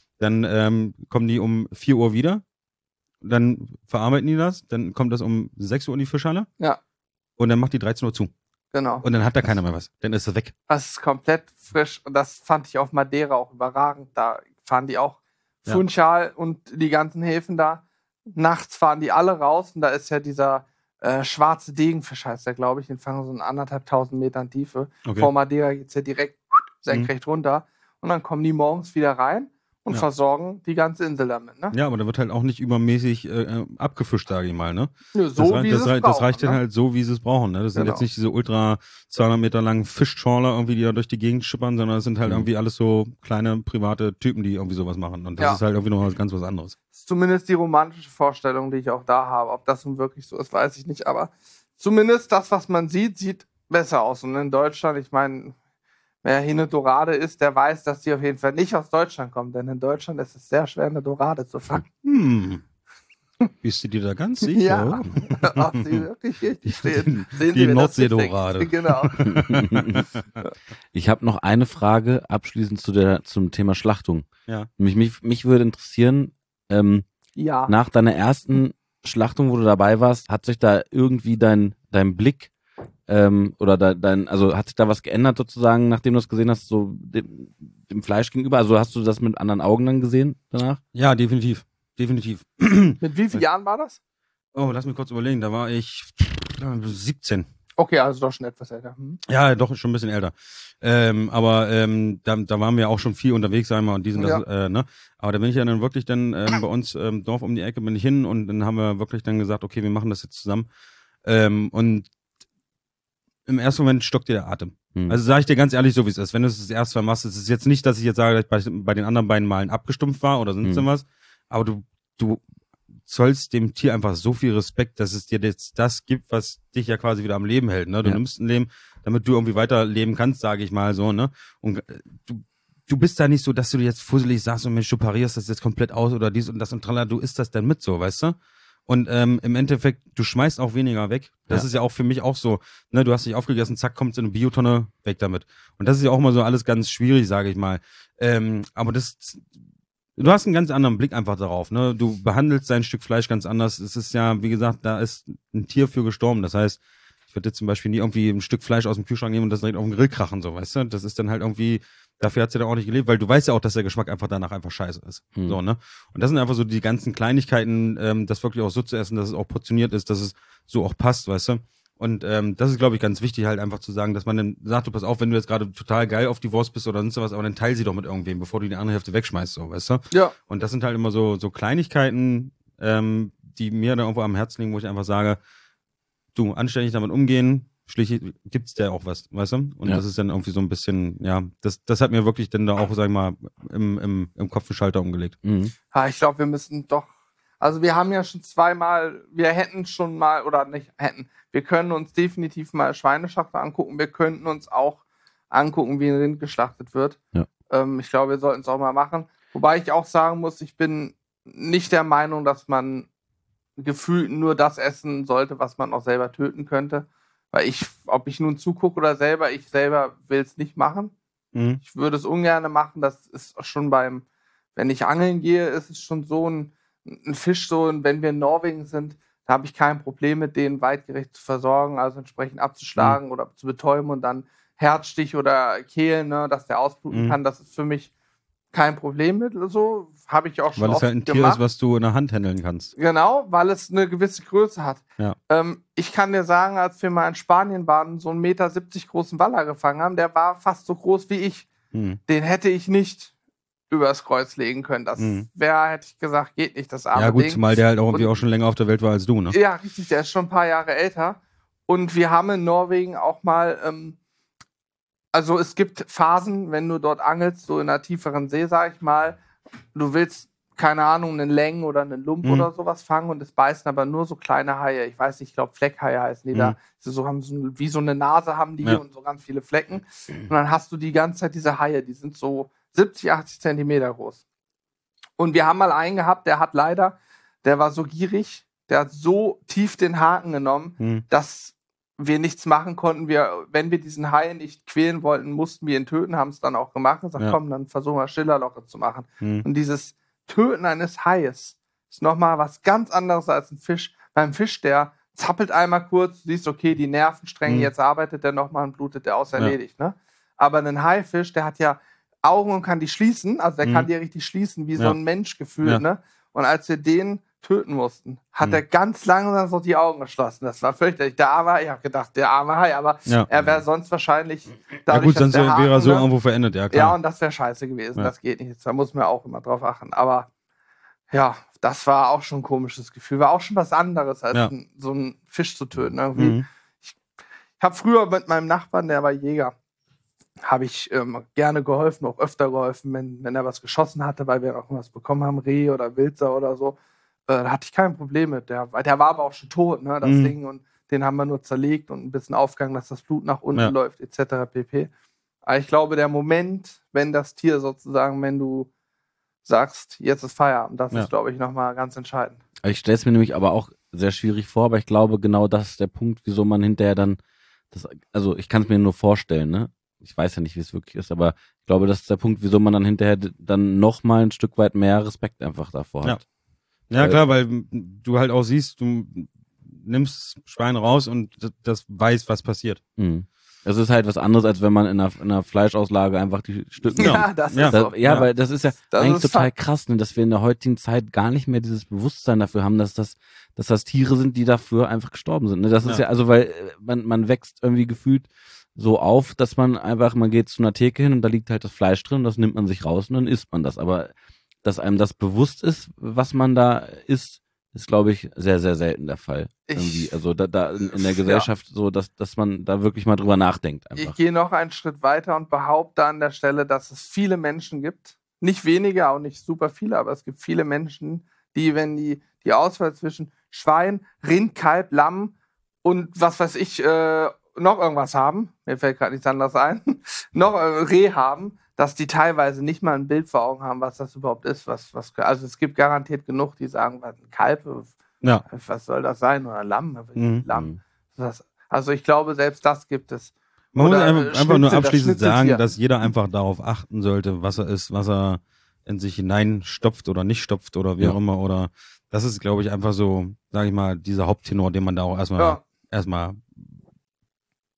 dann kommen die um 4 Uhr wieder, dann verarbeiten die das, dann kommt das um 6 Uhr in die Fischhalle. Ja. Und dann macht die 13 Uhr zu. Genau. Und dann hat da keiner mehr was. Dann ist es weg. Das ist komplett frisch. Und das fand ich auf Madeira auch überragend. Da fahren die auch Funchal und die ganzen Häfen da. Nachts fahren die alle raus. Und da ist ja dieser schwarze Degenfisch, heißt der, glaube ich. Den fangen so in 1.500 Metern Tiefe. Okay. Vor Madeira geht's ja direkt senkrecht runter. Und dann kommen die morgens wieder rein und versorgen die ganze Insel damit. Ne? Ja, aber da wird halt auch nicht übermäßig abgefischt, sage ich mal. Ne? Ja, das reicht dann halt so, wie sie es brauchen. Ne? Das sind jetzt nicht diese ultra 200 Meter langen Fischtrawler, irgendwie, die da durch die Gegend schippern, sondern das sind halt irgendwie alles so kleine private Typen, die irgendwie sowas machen. Und das ist halt irgendwie noch ganz was anderes. Das ist zumindest die romantische Vorstellung, die ich auch da habe. Ob das nun wirklich so ist, weiß ich nicht. Aber zumindest das, was man sieht besser aus. Und in Deutschland, ich meine, wer hier eine Dorade ist, der weiß, dass die auf jeden Fall nicht aus Deutschland kommt. Denn in Deutschland ist es sehr schwer, eine Dorade zu fangen. Bist du dir da ganz sicher? Ja, ob sie wirklich richtig stehen. Sehen Die Sie, wie das Nordsee-Dorade. ist. Genau. Ich habe noch eine Frage abschließend zum Thema Schlachtung. Ja. Mich würde interessieren, nach deiner ersten Schlachtung, wo du dabei warst, hat sich da irgendwie dein Blick oder also hat sich da was geändert sozusagen, nachdem du es gesehen hast, so dem Fleisch gegenüber? Also hast du das mit anderen Augen dann gesehen danach? Ja, definitiv. Mit wie vielen Jahren war das? Oh, lass mich kurz überlegen. Da war ich 17. Okay, also doch schon etwas älter. Ja, doch schon ein bisschen älter. Aber da waren wir auch schon viel unterwegs, sagen wir mal, und diesen, ne? Aber da bin ich ja dann wirklich bei uns im Dorf um die Ecke bin ich hin und dann haben wir wirklich dann gesagt, okay, wir machen das jetzt zusammen. Und im ersten Moment stockt dir der Atem. Also sage ich dir ganz ehrlich, so wie es ist. Wenn du es das erste Mal machst, ist es jetzt nicht, dass ich jetzt sage, dass ich bei den anderen beiden Malen abgestumpft war oder sonst irgendwas. Aber du zollst dem Tier einfach so viel Respekt, dass es dir jetzt das gibt, was dich ja quasi wieder am Leben hält. Ne? Du nimmst ein Leben, damit du irgendwie weiterleben kannst, sage ich mal so. Ne? Und du bist da nicht so, dass du dir jetzt fusselig sagst und Mensch, du parierst das jetzt komplett aus oder dies und das und tralala. Du isst das dann mit so, weißt du? Und im Endeffekt, du schmeißt auch weniger weg. Das ist ja auch für mich auch so, ne, du hast dich aufgegessen, zack, kommt's in eine Biotonne, weg damit. Und das ist ja auch mal so alles ganz schwierig, sage ich mal. Aber du hast einen ganz anderen Blick einfach darauf, ne? Du behandelst dein Stück Fleisch ganz anders. Es ist ja, wie gesagt, da ist ein Tier für gestorben. Das heißt, Ich würde jetzt zum Beispiel nie irgendwie ein Stück Fleisch aus dem Kühlschrank nehmen und das direkt auf den Grill krachen, so, weißt du? Das ist dann halt irgendwie, dafür hat sie dann auch nicht gelebt, weil du weißt ja auch, dass der Geschmack einfach danach einfach scheiße ist. So, ne? Und das sind einfach so die ganzen Kleinigkeiten, das wirklich auch so zu essen, dass es auch portioniert ist, dass es so auch passt, weißt du? Und das ist, glaube ich, ganz wichtig, halt einfach zu sagen, dass man dann sagt, du pass auf, wenn du jetzt gerade total geil auf die Wurst bist oder sonst was, aber dann teil sie doch mit irgendwem, bevor du die andere Hälfte wegschmeißt, so, weißt du? Ja. Und das sind halt immer so Kleinigkeiten, die mir dann irgendwo am Herzen liegen, wo ich einfach sage, du, anständig damit umgehen, schließlich gibt's da auch was, weißt du? Und das ist dann irgendwie so ein bisschen, ja, das hat mir wirklich dann da auch, sag ich mal, im Kopf einen Schalter umgelegt. Ja, ich glaube, wir müssen doch, also wir haben ja schon zweimal, wir hätten schon mal, oder nicht hätten, wir können uns definitiv mal Schweineschlachter angucken, wir könnten uns auch angucken, wie ein Rind geschlachtet wird. Ja. Ich glaube, wir sollten es auch mal machen. Wobei ich auch sagen muss, ich bin nicht der Meinung, dass man gefühlt nur das essen sollte, was man auch selber töten könnte. Weil ob ich nun zugucke oder ich selber will es nicht machen. Ich würde es ungern machen. Das ist schon wenn ich angeln gehe, ist es schon so ein Fisch so, und wenn wir in Norwegen sind, da habe ich kein Problem mit denen weitgerecht zu versorgen, also entsprechend abzuschlagen oder zu betäuben und dann Herzstich oder Kehlen, ne, dass der ausbluten kann. Das ist für mich kein Problem mit, so habe ich auch schon Weil es oft halt ein Tier gemacht. ist, was du in der Hand handeln kannst. Genau, weil es eine gewisse Größe hat. Ja. Ich kann dir sagen, als wir mal in Spanien waren, so einen 1,70 Meter großen Waller gefangen haben, der war fast so groß wie ich. Den hätte ich nicht übers Kreuz legen können. Das hätte ich gesagt, geht nicht, das arme Ja gut, Ding. zumal der halt auch irgendwie auch schon länger auf der Welt war als du, ne? Ja, richtig, der ist schon ein paar Jahre älter. Und wir haben in Norwegen auch mal, also es gibt Phasen, wenn du dort angelst, so in einer tieferen See, sag ich mal, du willst, keine Ahnung, einen Längen oder einen Lump oder sowas fangen und es beißen aber nur so kleine Haie. Ich weiß nicht, ich glaube Fleckhaie heißen die da. So haben wie so eine Nase haben die und so ganz viele Flecken. Und dann hast du die ganze Zeit diese Haie, die sind so 70, 80 Zentimeter groß. Und wir haben mal einen gehabt, der war so gierig, der hat so tief den Haken genommen, dass wir nichts machen konnten. Wenn wir diesen Hai nicht quälen wollten, mussten wir ihn töten, haben es dann auch gemacht und gesagt, komm, dann versuchen wir Schillerloche zu machen. Und dieses Töten eines Haies ist nochmal was ganz anderes als ein Fisch. Beim Fisch, der zappelt einmal kurz, du siehst, okay, die Nervenstränge, jetzt arbeitet der nochmal und blutet der aus, erledigt. Ne? Aber ein Haifisch, der hat ja Augen und kann die schließen, also der kann die richtig schließen, wie so ein Mensch gefühlt. Ne? Und als wir den töten mussten, hat er ganz langsam so die Augen geschlossen. Das war fürchterlich. Der arme Hai, ich habe gedacht, der arme Hai, aber er wäre sonst wahrscheinlich dadurch, sonst dass der wäre er Haken, so irgendwo verendet, ja klar. ja, und das wäre scheiße gewesen. Das geht nicht. Da muss man auch immer drauf achten. Aber ja, das war auch schon ein komisches Gefühl. War auch schon was anderes, als so einen Fisch zu töten. Irgendwie. Ich habe früher mit meinem Nachbarn, der war Jäger, habe ich gerne geholfen, auch öfter geholfen, wenn er was geschossen hatte, weil wir auch was bekommen haben, Reh oder Wildsau oder so. Da hatte ich kein Problem mit. Der war aber auch schon tot, ne, das Ding. Und den haben wir nur zerlegt und ein bisschen aufgegangen, dass das Blut nach unten läuft, etc. pp. Aber ich glaube, der Moment, wenn das Tier sozusagen, wenn du sagst, jetzt ist Feierabend, das ist, glaube ich, nochmal ganz entscheidend. Ich stelle es mir nämlich aber auch sehr schwierig vor, aber ich glaube, genau das ist der Punkt, wieso man hinterher dann, also ich kann es mir nur vorstellen, ne? Ich weiß ja nicht, wie es wirklich ist, aber ich glaube, das ist der Punkt, wieso man dann hinterher dann nochmal ein Stück weit mehr Respekt einfach davor hat. Ja, klar, weil du halt auch siehst, du nimmst das Schwein raus und das weiß, was passiert. Es ist halt was anderes, als wenn man in einer Fleischauslage einfach die Stücke Ja, das ist so. Weil das ist ja das eigentlich ist total krass, ne, dass wir in der heutigen Zeit gar nicht mehr dieses Bewusstsein dafür haben, dass das Tiere sind, die dafür einfach gestorben sind. Ne? Das ist ja, also weil man wächst irgendwie gefühlt so auf, dass man geht zu einer Theke hin und da liegt halt das Fleisch drin und das nimmt man sich raus und dann isst man das. Aber dass einem das bewusst ist, was man da isst, ist, glaube ich, sehr, sehr selten der Fall. Also da in der Gesellschaft so, dass man da wirklich mal drüber nachdenkt. Einfach. Ich gehe noch einen Schritt weiter und behaupte an der Stelle, dass es viele Menschen gibt, nicht wenige, auch nicht super viele, aber es gibt viele Menschen, die, wenn die Auswahl zwischen Schwein, Rind, Kalb, Lamm und was weiß ich, noch irgendwas haben, mir fällt gerade nichts anderes ein, noch Reh haben, dass die teilweise nicht mal ein Bild vor Augen haben, was das überhaupt ist. Also es gibt garantiert genug, die sagen, was ein Kalb, was soll das sein? Oder Lamm. Lamm. Also ich glaube, selbst das gibt es. Man muss einfach nur abschließend sagen, dass jeder einfach darauf achten sollte, was er isst, was er in sich hineinstopft oder nicht stopft oder wie auch immer. Oder das ist, glaube ich, einfach so, sage ich mal, dieser Haupttenor, den man da auch erstmal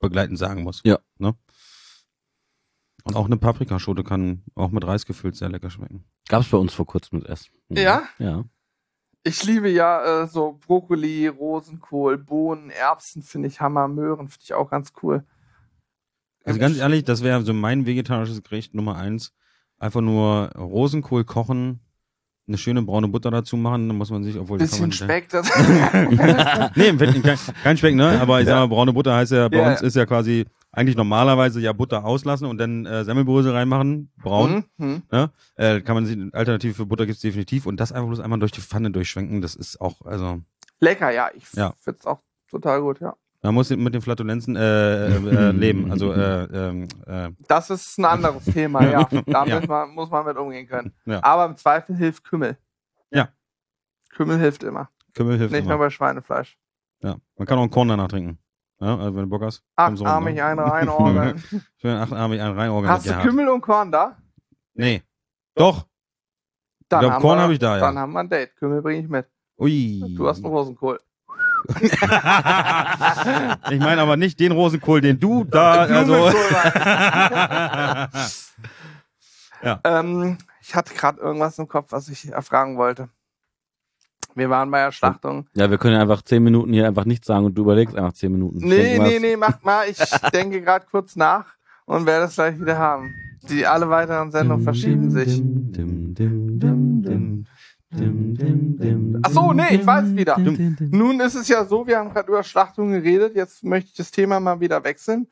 begleitend sagen muss. Ja. Ne? Und auch eine Paprikaschote kann auch mit Reis gefüllt sehr lecker schmecken. Gab's bei uns vor kurzem mit Essen. Ja? Ja. Ich liebe ja so Brokkoli, Rosenkohl, Bohnen, Erbsen finde ich Hammer, Möhren finde ich auch ganz cool. Also ganz ehrlich, das wäre so mein vegetarisches Gericht Nummer 1. Einfach nur Rosenkohl kochen, eine schöne braune Butter dazu machen, dann muss man sich, obwohl Bisschen Speck. Das Nee, kein Speck, ne? Aber ich sag mal, braune Butter heißt ja, bei uns ist ja quasi eigentlich normalerweise ja Butter auslassen und dann Semmelbrösel reinmachen, braun. Ne? Kann man sich, Alternative für Butter gibt's definitiv und das einfach bloß einmal durch die Pfanne durchschwenken, das ist auch, also. Lecker, ja. Ich find's auch total gut, ja. Man muss mit den Flatulenzen leben. Also das ist ein anderes Thema, ja. Damit muss man mit umgehen können. Ja. Aber im Zweifel hilft Kümmel. Ja. Kümmel hilft immer. Kümmel hilft Nicht immer. nur bei Schweinefleisch. Ja. Man kann auch einen Korn danach trinken. Ja, also wenn du Bock hast. Achtarmig einen reinorgeln. Schön achtarmig einen reinorgeln. Hast du Kümmel und Korn da? Nee. Doch. Dann ich glaube, Korn habe ich da, ja. Dann haben wir ein Date. Kümmel bringe ich mit. Ui. Du hast einen Rosenkohl. Ich meine aber nicht den Rosenkohl, den du da, also. Ja. Ich hatte gerade irgendwas im Kopf, was ich erfragen wollte. Wir waren bei der Schlachtung. Ja, wir können ja einfach 10 Minuten hier einfach nichts sagen und du überlegst einfach 10 Minuten. Nee, macht mal. Ich denke gerade kurz nach und werde es gleich wieder haben. Alle weiteren Sendungen verschieben sich. Ach so, nee, ich weiß es wieder. Nun ist es ja so, wir haben gerade über Schlachtung geredet, jetzt möchte ich das Thema mal wieder wechseln.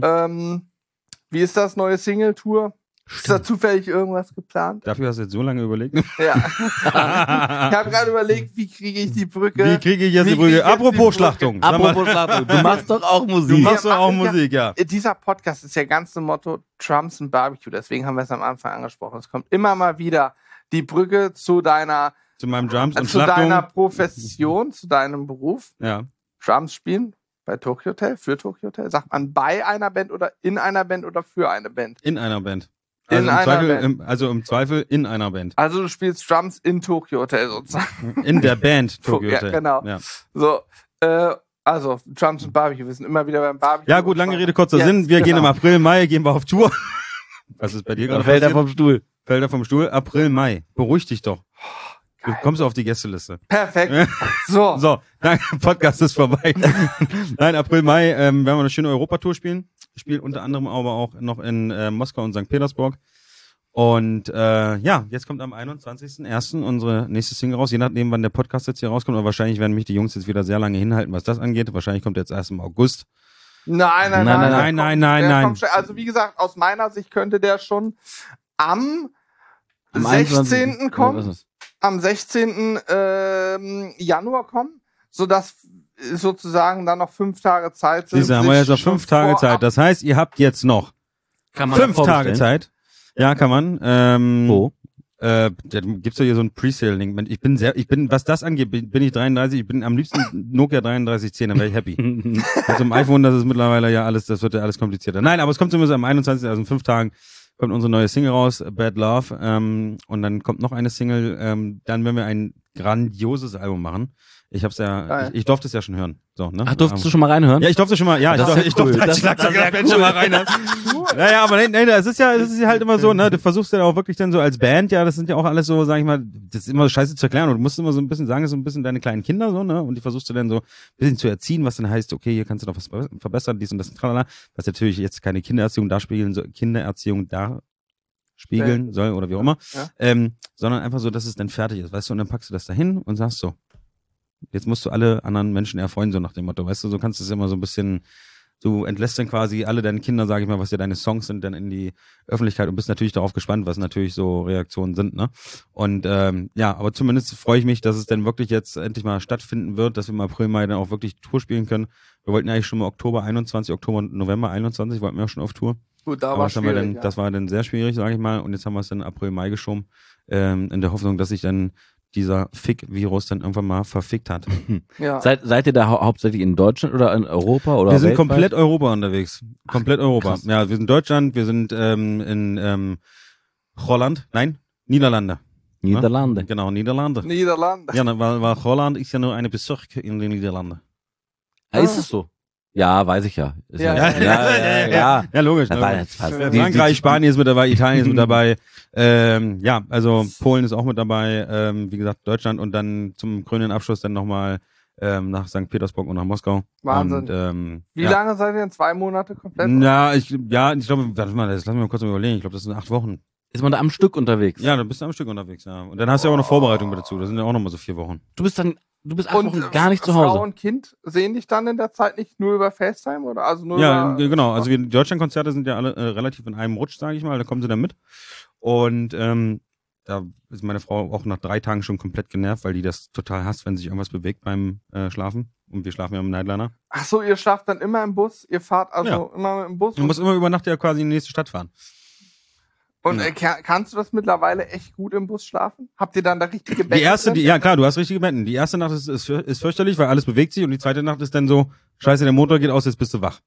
Wie ist das, neue Single-Tour? Ist da zufällig irgendwas geplant? Dafür hast du jetzt so lange überlegt? Ja. Ich habe gerade überlegt, wie kriege ich die Brücke? Wie kriege ich jetzt die Brücke? Apropos Schlachtung. Apropos Schlachtung. Du machst doch auch Musik. Du machst doch auch Musik, ja. Dieser Podcast ist ja ganz im Motto Trumps and Barbecue, deswegen haben wir es am Anfang angesprochen. Es kommt immer mal wieder die Brücke zu deiner meinem Drums und zu Schlachtung. Deiner Profession, zu deinem Beruf. Ja. Drums spielen bei Tokyo Hotel, für Tokyo Hotel. Sagt man bei einer Band oder in einer Band oder für eine Band? In einer Band. Also im Zweifel in einer Band. Also du spielst Drums in Tokyo Hotel sozusagen. In der Band Tokyo Hotel. Ja, genau. Ja. So, also Drums und Barbecue, wir sind immer wieder beim Barbecue. Ja gut, lange Rede, kurzer Sinn. Wir gehen im April, Mai, gehen wir auf Tour. Was ist bei dir gerade? Fällt er vom Stuhl. Fällt er vom Stuhl. April, Mai. Beruhig dich doch. Du kommst auf die Gästeliste. Perfekt. So, danke, Podcast ist vorbei. Nein, April, Mai werden wir eine schöne Europatour spielen. Ich spiele unter anderem aber auch noch in Moskau und St. Petersburg. Und jetzt kommt am 21.01. unsere nächste Single raus. Je nachdem, wann der Podcast jetzt hier rauskommt. Aber wahrscheinlich werden mich die Jungs jetzt wieder sehr lange hinhalten, was das angeht. Wahrscheinlich kommt jetzt erst im August. Nein. Also wie gesagt, aus meiner Sicht könnte der schon am 16. kommen. Am 16. Januar kommen, sodass sozusagen dann noch 5 Tage Zeit sind. Diese haben wir jetzt noch 5 Tage Zeit. Das heißt, ihr habt jetzt noch 5 Tage Zeit. Ja, kann man. Wo? Da gibt's doch hier so einen Presale-Link. Ich bin, was das angeht, bin ich 33. Ich bin am liebsten Nokia 3310, dann wäre ich happy. Also im iPhone, das ist mittlerweile ja alles, das wird ja alles komplizierter. Nein, aber es kommt zumindest am 21., also in 5 Tagen, kommt unsere neue Single raus, Bad Love, und dann kommt noch eine Single, dann werden wir ein grandioses Album machen. Ich hab's ja, ich durfte es ja schon hören. So, ne? Ach, durftest du schon mal reinhören? Ja, ich durfte schon mal, ja, ich durfte als Schlagzeugerband schon mal reinhören. Naja, aber nee, das ist ja halt immer so, ne, du versuchst ja auch wirklich dann so als Band, ja, das sind ja auch alles so, sag ich mal, das ist immer scheiße zu erklären und du musst immer so ein bisschen sagen, das sind so ein bisschen deine kleinen Kinder so, ne, und die versuchst du dann so ein bisschen zu erziehen, was dann heißt, okay, hier kannst du noch was verbessern, dies und das und tralala, was natürlich jetzt keine Kindererziehung darspiegeln soll oder wie auch immer, sondern einfach so, dass es dann fertig ist, weißt du, und dann packst du das dahin und sagst so, jetzt musst du alle anderen Menschen erfreuen, so nach dem Motto, weißt du, so kannst du es immer so ein bisschen, du entlässt dann quasi alle deine Kinder, sage ich mal, was ja deine Songs sind, dann in die Öffentlichkeit und bist natürlich darauf gespannt, was natürlich so Reaktionen sind, ne? Und aber zumindest freue ich mich, dass es dann wirklich jetzt endlich mal stattfinden wird, dass wir im April, Mai dann auch wirklich Tour spielen können. Wir wollten eigentlich schon mal Oktober und November 21, wollten wir auch schon auf Tour. Gut, da war schwierig. Das war dann sehr schwierig, sage ich mal, und jetzt haben wir es dann April, Mai geschoben, in der Hoffnung, dass sich dann dieser Fick-Virus dann irgendwann mal verfickt hat. Ja. Seid ihr da hauptsächlich in Deutschland oder in Europa? Oder wir sind weltweit? komplett Europa unterwegs. Komplett Europa. Krass. Ja, wir sind Deutschland, wir sind in Holland, nein, Niederlande. Niederlande. Ne? Genau, Niederlande. Niederlande. Ja, weil Holland ist ja nur eine Bezirk in den Niederlanden. Ist es so? Ja, weiß ich ja. Ist ja. Ja, logisch. Da Ne? war jetzt fast. Frankreich, Spanien ist mit dabei, Italien ist mit dabei. Ja, also Polen ist auch mit dabei. Wie gesagt, Deutschland und dann zum krönenden Abschluss dann nochmal nach St. Petersburg und nach Moskau. Wahnsinn. Und, Wie lange seid ihr denn? 2 Monate komplett? Ich glaube, warte mal, das lass mich mal kurz überlegen. Ich glaube, das sind 8 Wochen. Ist man da am Stück unterwegs? Ja, du bist am Stück unterwegs, ja. Und dann hast du ja auch eine Vorbereitung mit dazu. Das sind ja auch nochmal so 4 Wochen. Du bist 8 Wochen gar nicht zu Hause. Frau und Kind sehen dich dann in der Zeit nicht nur über FaceTime oder also nur Ja, über genau. Also die Deutschlandkonzerte sind ja alle relativ in einem Rutsch, sage ich mal. Da kommen sie dann mit. Und da ist meine Frau auch nach 3 Tagen schon komplett genervt, weil die das total hasst, wenn sich irgendwas bewegt beim Schlafen. Und wir schlafen ja im Nightliner. Ach so, ihr schlaft dann immer im Bus? Ihr fahrt also immer mit dem Bus? Du musst immer über Nacht ja quasi in die nächste Stadt fahren. Und kannst du das mittlerweile echt gut im Bus schlafen? Habt ihr dann da richtige Betten? Ja klar, du hast richtige Betten. Die erste Nacht ist fürchterlich, weil alles bewegt sich und die zweite Nacht ist dann so, scheiße, der Motor geht aus, jetzt bist du wach.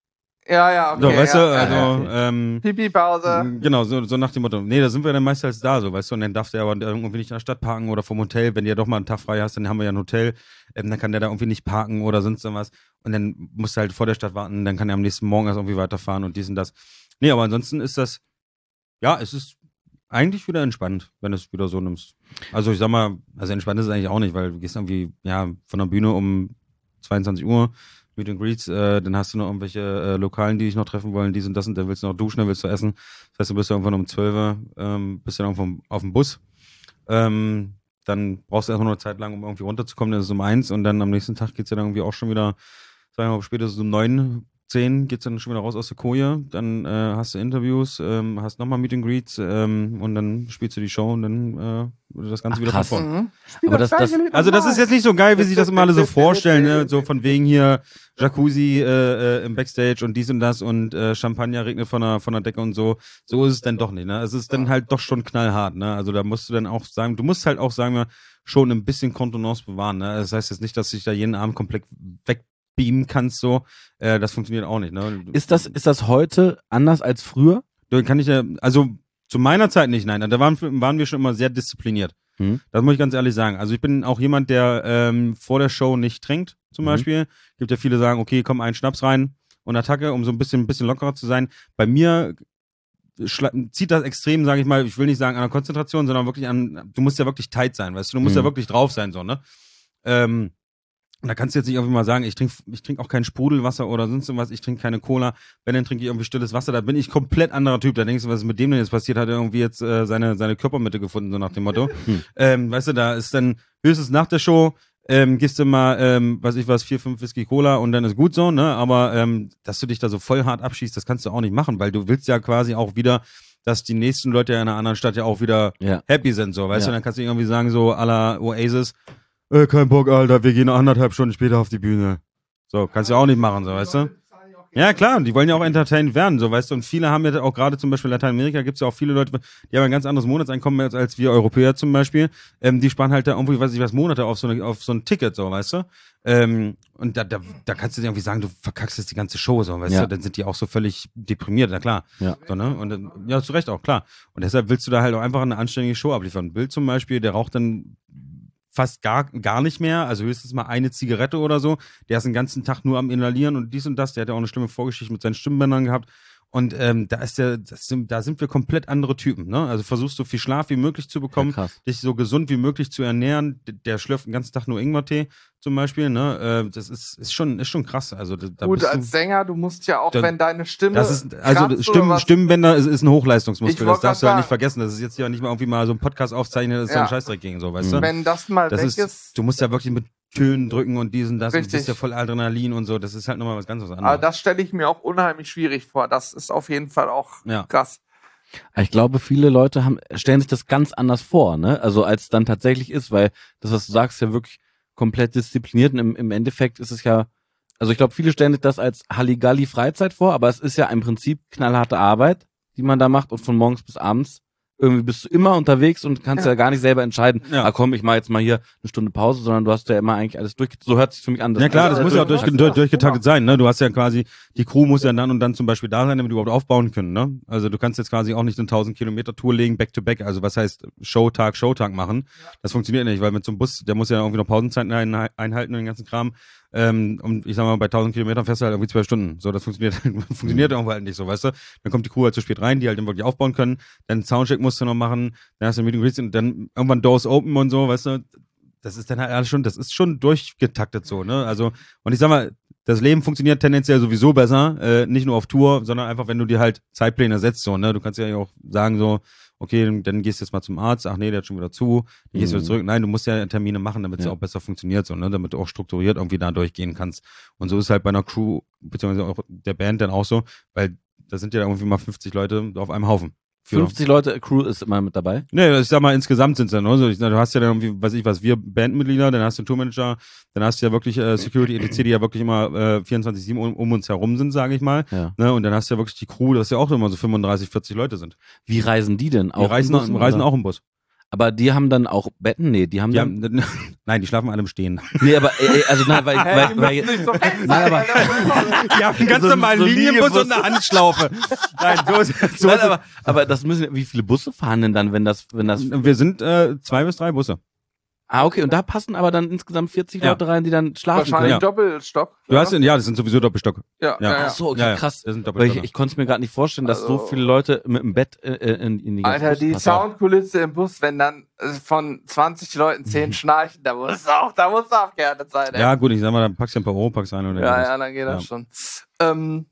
Ja, okay. So, weißt ja, du, also, Pipi-Pause. Genau, so nach dem Motto. Nee, da sind wir dann meistens da, so, weißt du, und dann darf der aber irgendwie nicht in der Stadt parken oder vom Hotel, wenn du ja doch mal einen Tag frei hast, dann haben wir ja ein Hotel, dann kann der da irgendwie nicht parken oder sonst irgendwas und dann musst du halt vor der Stadt warten, dann kann er am nächsten Morgen erst irgendwie weiterfahren und dies und das. Nee, aber ansonsten ist das, ja, es ist eigentlich wieder entspannt, wenn du es wieder so nimmst. Also ich sag mal, also entspannt ist es eigentlich auch nicht, weil du gehst irgendwie, ja, von der Bühne um 22 Uhr, Meet and Greets, dann hast du noch irgendwelche Lokalen, die dich noch treffen wollen, dies und das und dann willst du noch duschen, dann willst du essen. Das heißt, du bist irgendwann um 12 Uhr, bist dann irgendwann auf dem Bus. Dann brauchst du erstmal noch eine Zeit lang, um irgendwie runterzukommen, dann ist es um 1 und dann am nächsten Tag geht's ja dann irgendwie auch schon wieder, sagen wir mal, spätestens um 9, 10 geht's dann schon wieder raus aus der Koje, dann hast du Interviews, hast nochmal Meet and Greets und dann spielst du die Show und dann das Ganze wieder von vorne. Aber das Also das ist jetzt nicht so geil, wie sich das immer alle so vorstellen, ne? So von wegen hier Jacuzzi im Backstage und dies und das und Champagner regnet von der Decke und so. So ist es dann doch nicht, ne? Es ist dann halt doch schon knallhart, ne? Also da musst du dann auch sagen, du musst halt auch sagen, schon ein bisschen Kontenance bewahren, ne? Das heißt jetzt nicht, dass ich da jeden Abend komplett wegbeamen kannst, so. Das funktioniert auch nicht, ne? Ist das heute anders als früher? Kann ich ja, also zu meiner Zeit nicht, nein. Da waren wir schon immer sehr diszipliniert. Das muss ich ganz ehrlich sagen. Also ich bin auch jemand, der vor der Show nicht trinkt, zum Beispiel. Gibt ja viele, die sagen, okay, komm, einen Schnaps rein und Attacke, um so ein bisschen lockerer zu sein. Bei mir zieht das extrem, sage ich mal, ich will nicht sagen an der Konzentration, sondern wirklich du musst ja wirklich tight sein, weißt du, du musst ja wirklich drauf sein, so, ne? Und da kannst du jetzt nicht irgendwie mal sagen, ich trink auch kein Sprudelwasser oder sonst irgendwas, ich trinke keine Cola, wenn, dann trinke ich irgendwie stilles Wasser, da bin ich komplett anderer Typ, da denkst du, was ist mit dem denn jetzt passiert, hat er irgendwie jetzt seine Körpermitte gefunden, so nach dem Motto. Weißt du, da ist dann höchstens nach der Show, gibst du mal, 4, 5 Whisky Cola und dann ist gut so, ne, aber dass du dich da so voll hart abschießt, das kannst du auch nicht machen, weil du willst ja quasi auch wieder, dass die nächsten Leute ja in einer anderen Stadt ja auch wieder happy sind, so, weißt du, dann kannst du irgendwie sagen, so à la Oasis, kein Bock, Alter, wir gehen 1,5 Stunden später auf die Bühne. So, kannst du auch nicht machen, so, weißt du? Ja, klar, die wollen ja auch entertained werden, so, weißt du, und viele haben ja auch gerade zum Beispiel in Lateinamerika gibt's ja auch viele Leute, die haben ein ganz anderes Monatseinkommen als wir Europäer zum Beispiel, die sparen halt da irgendwie, weiß ich was, Monate auf so ein Ticket, so, weißt du? Und da kannst du dir irgendwie sagen, du verkackst jetzt die ganze Show, so, weißt du, dann sind die auch so völlig deprimiert, na klar. Ja. So, ne? Und ja, zu Recht auch, klar. Und deshalb willst du da halt auch einfach eine anständige Show abliefern. Bill zum Beispiel, der raucht dann fast gar nicht mehr, also höchstens mal eine Zigarette oder so. Der ist den ganzen Tag nur am Inhalieren und dies und das. Der hat ja auch eine schlimme Vorgeschichte mit seinen Stimmbändern gehabt. Und da sind wir komplett andere Typen, ne? Also versuchst so viel Schlaf wie möglich zu bekommen, dich so gesund wie möglich zu ernähren. Der schlürft den ganzen Tag nur Ingwertee zum Beispiel, ne? Das ist schon krass. Also da gut, als Sänger, du musst ja auch, wenn deine Stimme das ist, also Stimmbänder ist ein Hochleistungsmuskel, das darfst du halt nicht vergessen. Das ist jetzt ja nicht mal irgendwie mal so ein Podcast aufzeichnen, das ist so ein Scheißdreck gegen so, weißt du? Wenn das mal weg ist. Du musst ja wirklich mit Tönen drücken und diesen, das, und bist ja voll Adrenalin und so, das ist halt nochmal was ganz anderes. Aber das stelle ich mir auch unheimlich schwierig vor. Das ist auf jeden Fall auch krass. Ich glaube, viele Leute stellen sich das ganz anders vor, ne? Also als es dann tatsächlich ist, weil das, was du sagst, ja wirklich komplett diszipliniert und im Endeffekt ist es ja, also ich glaube, viele stellen sich das als Halligalli-Freizeit vor, aber es ist ja im Prinzip knallharte Arbeit, die man da macht und von morgens bis abends irgendwie bist du immer unterwegs und kannst ja gar nicht selber entscheiden, Ja. komm, ich mache jetzt mal hier eine Stunde Pause, sondern du hast ja immer eigentlich alles durch. So hört sich für mich an. Ja klar, das Also muss ja auch durchgetaktet. durchgetaktet sein, ne? Du hast ja quasi, die Crew muss ja dann und dann zum Beispiel da sein, damit wir überhaupt aufbauen können, ne? Also du kannst jetzt quasi auch nicht eine 1000 Kilometer Tour legen, back to back, also was heißt Showtag machen. Das funktioniert nicht, weil mit so einem Bus, der muss ja irgendwie noch Pausenzeiten einhalten und den ganzen Kram. Und ich sag mal, bei 1000 Kilometern fährst du halt irgendwie 12 Stunden. So, das funktioniert irgendwie halt nicht so, weißt du? Dann kommt die Crew halt zu spät rein, die halt dann wirklich aufbauen können. Dann Soundcheck musst du noch machen, dann hast du ein Meeting und dann irgendwann Doors open und so, weißt du? Das ist dann halt alles schon, das ist schon durchgetaktet so, ne? Also, und ich sag mal, das Leben funktioniert tendenziell sowieso besser, nicht nur auf Tour, sondern einfach, wenn du dir halt Zeitpläne setzt, so, ne? Du kannst ja auch sagen, so, okay, dann gehst du jetzt mal zum Arzt, ach nee, der hat schon wieder zu, dann gehst du wieder zurück. Nein, du musst ja Termine machen, damit es auch besser funktioniert, so, ne? Damit du auch strukturiert irgendwie da durchgehen kannst. Und so ist halt bei einer Crew, beziehungsweise auch der Band dann auch so, weil da sind ja irgendwie mal 50 Leute auf einem Haufen. 50 Leute, Crew ist immer mit dabei. Nee, ich sag mal, insgesamt sind es dann, also du hast ja dann irgendwie, weiß ich was, wir Bandmitglieder, dann hast du einen Tourmanager, dann hast du ja wirklich Security, etc., die ja wirklich immer 24/7 um uns herum sind, sage ich mal. Ja. Ne? Und dann hast du ja wirklich die Crew, dass ja auch immer so 35, 40 Leute sind. Wie reisen die denn? Die reisen oder? auch im Bus. Aber die haben dann auch Betten? Nee, die haben Die dann... haben, nein, die schlafen alle im Stehen. Nee, aber, also nein, weil Die müssen nicht so fest Nein, sein, aber- Alter. Die haben einen ganz So- normalen so Linienbus Linienbus. und eine Handschlaufe. Nein, so Nein, ist aber das müssen, wie viele Busse fahren denn dann, wenn das... wir sind 2 bis 3 Busse. Okay, und da passen aber dann insgesamt 40 Ja. Leute rein, die dann schlafen Wahrscheinlich können. Ja. Doppelstock. Du hast, ja, das sind sowieso Doppelstock. ja, Ja. ja. Ach so, okay, Ja, ja. krass. Das sind Weil Doppelstock. ich konnte es mir gerade nicht vorstellen, dass so Also- viele Leute mit dem Bett in die Alter, die passen. Soundkulisse im Bus, wenn dann von 20 Leuten 10 schnarchen, da muss es aufgehärtet sein. ey. Ja, gut, ich sag mal, dann packst du ein paar Europacks rein oder Ja, dann geht das Ja. schon.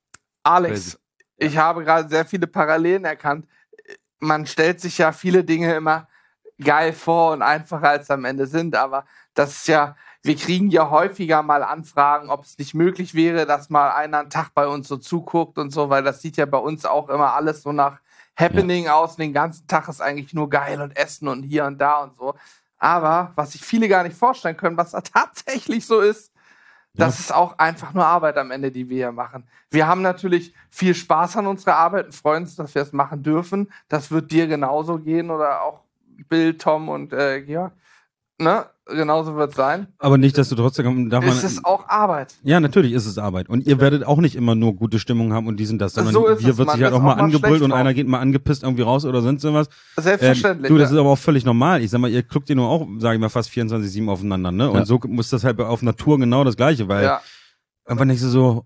Alex, Crazy. ich habe gerade sehr viele Parallelen erkannt. Man stellt sich ja viele Dinge immer geil vor und einfacher als sie am Ende sind, aber das ist ja, wir kriegen ja häufiger mal Anfragen, ob es nicht möglich wäre, dass mal einer einen Tag bei uns so zuguckt und so, weil das sieht ja bei uns auch immer alles so nach Happening aus und den ganzen Tag ist eigentlich nur geil und Essen und hier und da und so. Aber was sich viele gar nicht vorstellen können, was da tatsächlich so ist, das ist auch einfach nur Arbeit am Ende, die wir hier machen. Wir haben natürlich viel Spaß an unserer Arbeit und freuen uns, dass wir es machen dürfen. Das wird dir genauso gehen oder auch Bill, Tom und Georg. Ne? Genauso wird es sein. Aber nicht, dass du trotzdem darf man. Es ist auch Arbeit. Ja, natürlich ist es Arbeit. Und ihr werdet auch nicht immer nur gute Stimmung haben und dies und das, sondern So ist hier es, wird man sich halt ist auch mal auch mal angebrüllt schlecht und drauf. einer geht mal angepisst irgendwie raus oder sonst irgendwas. Selbstverständlich. Du, das ja. ist aber auch völlig normal. Ich sag mal, ihr guckt ihr nur auch, sag ich mal, fast 24/7 aufeinander, ne? Und Ja. so muss das halt auf Natur genau das Gleiche, weil Ja. irgendwann denkst du so,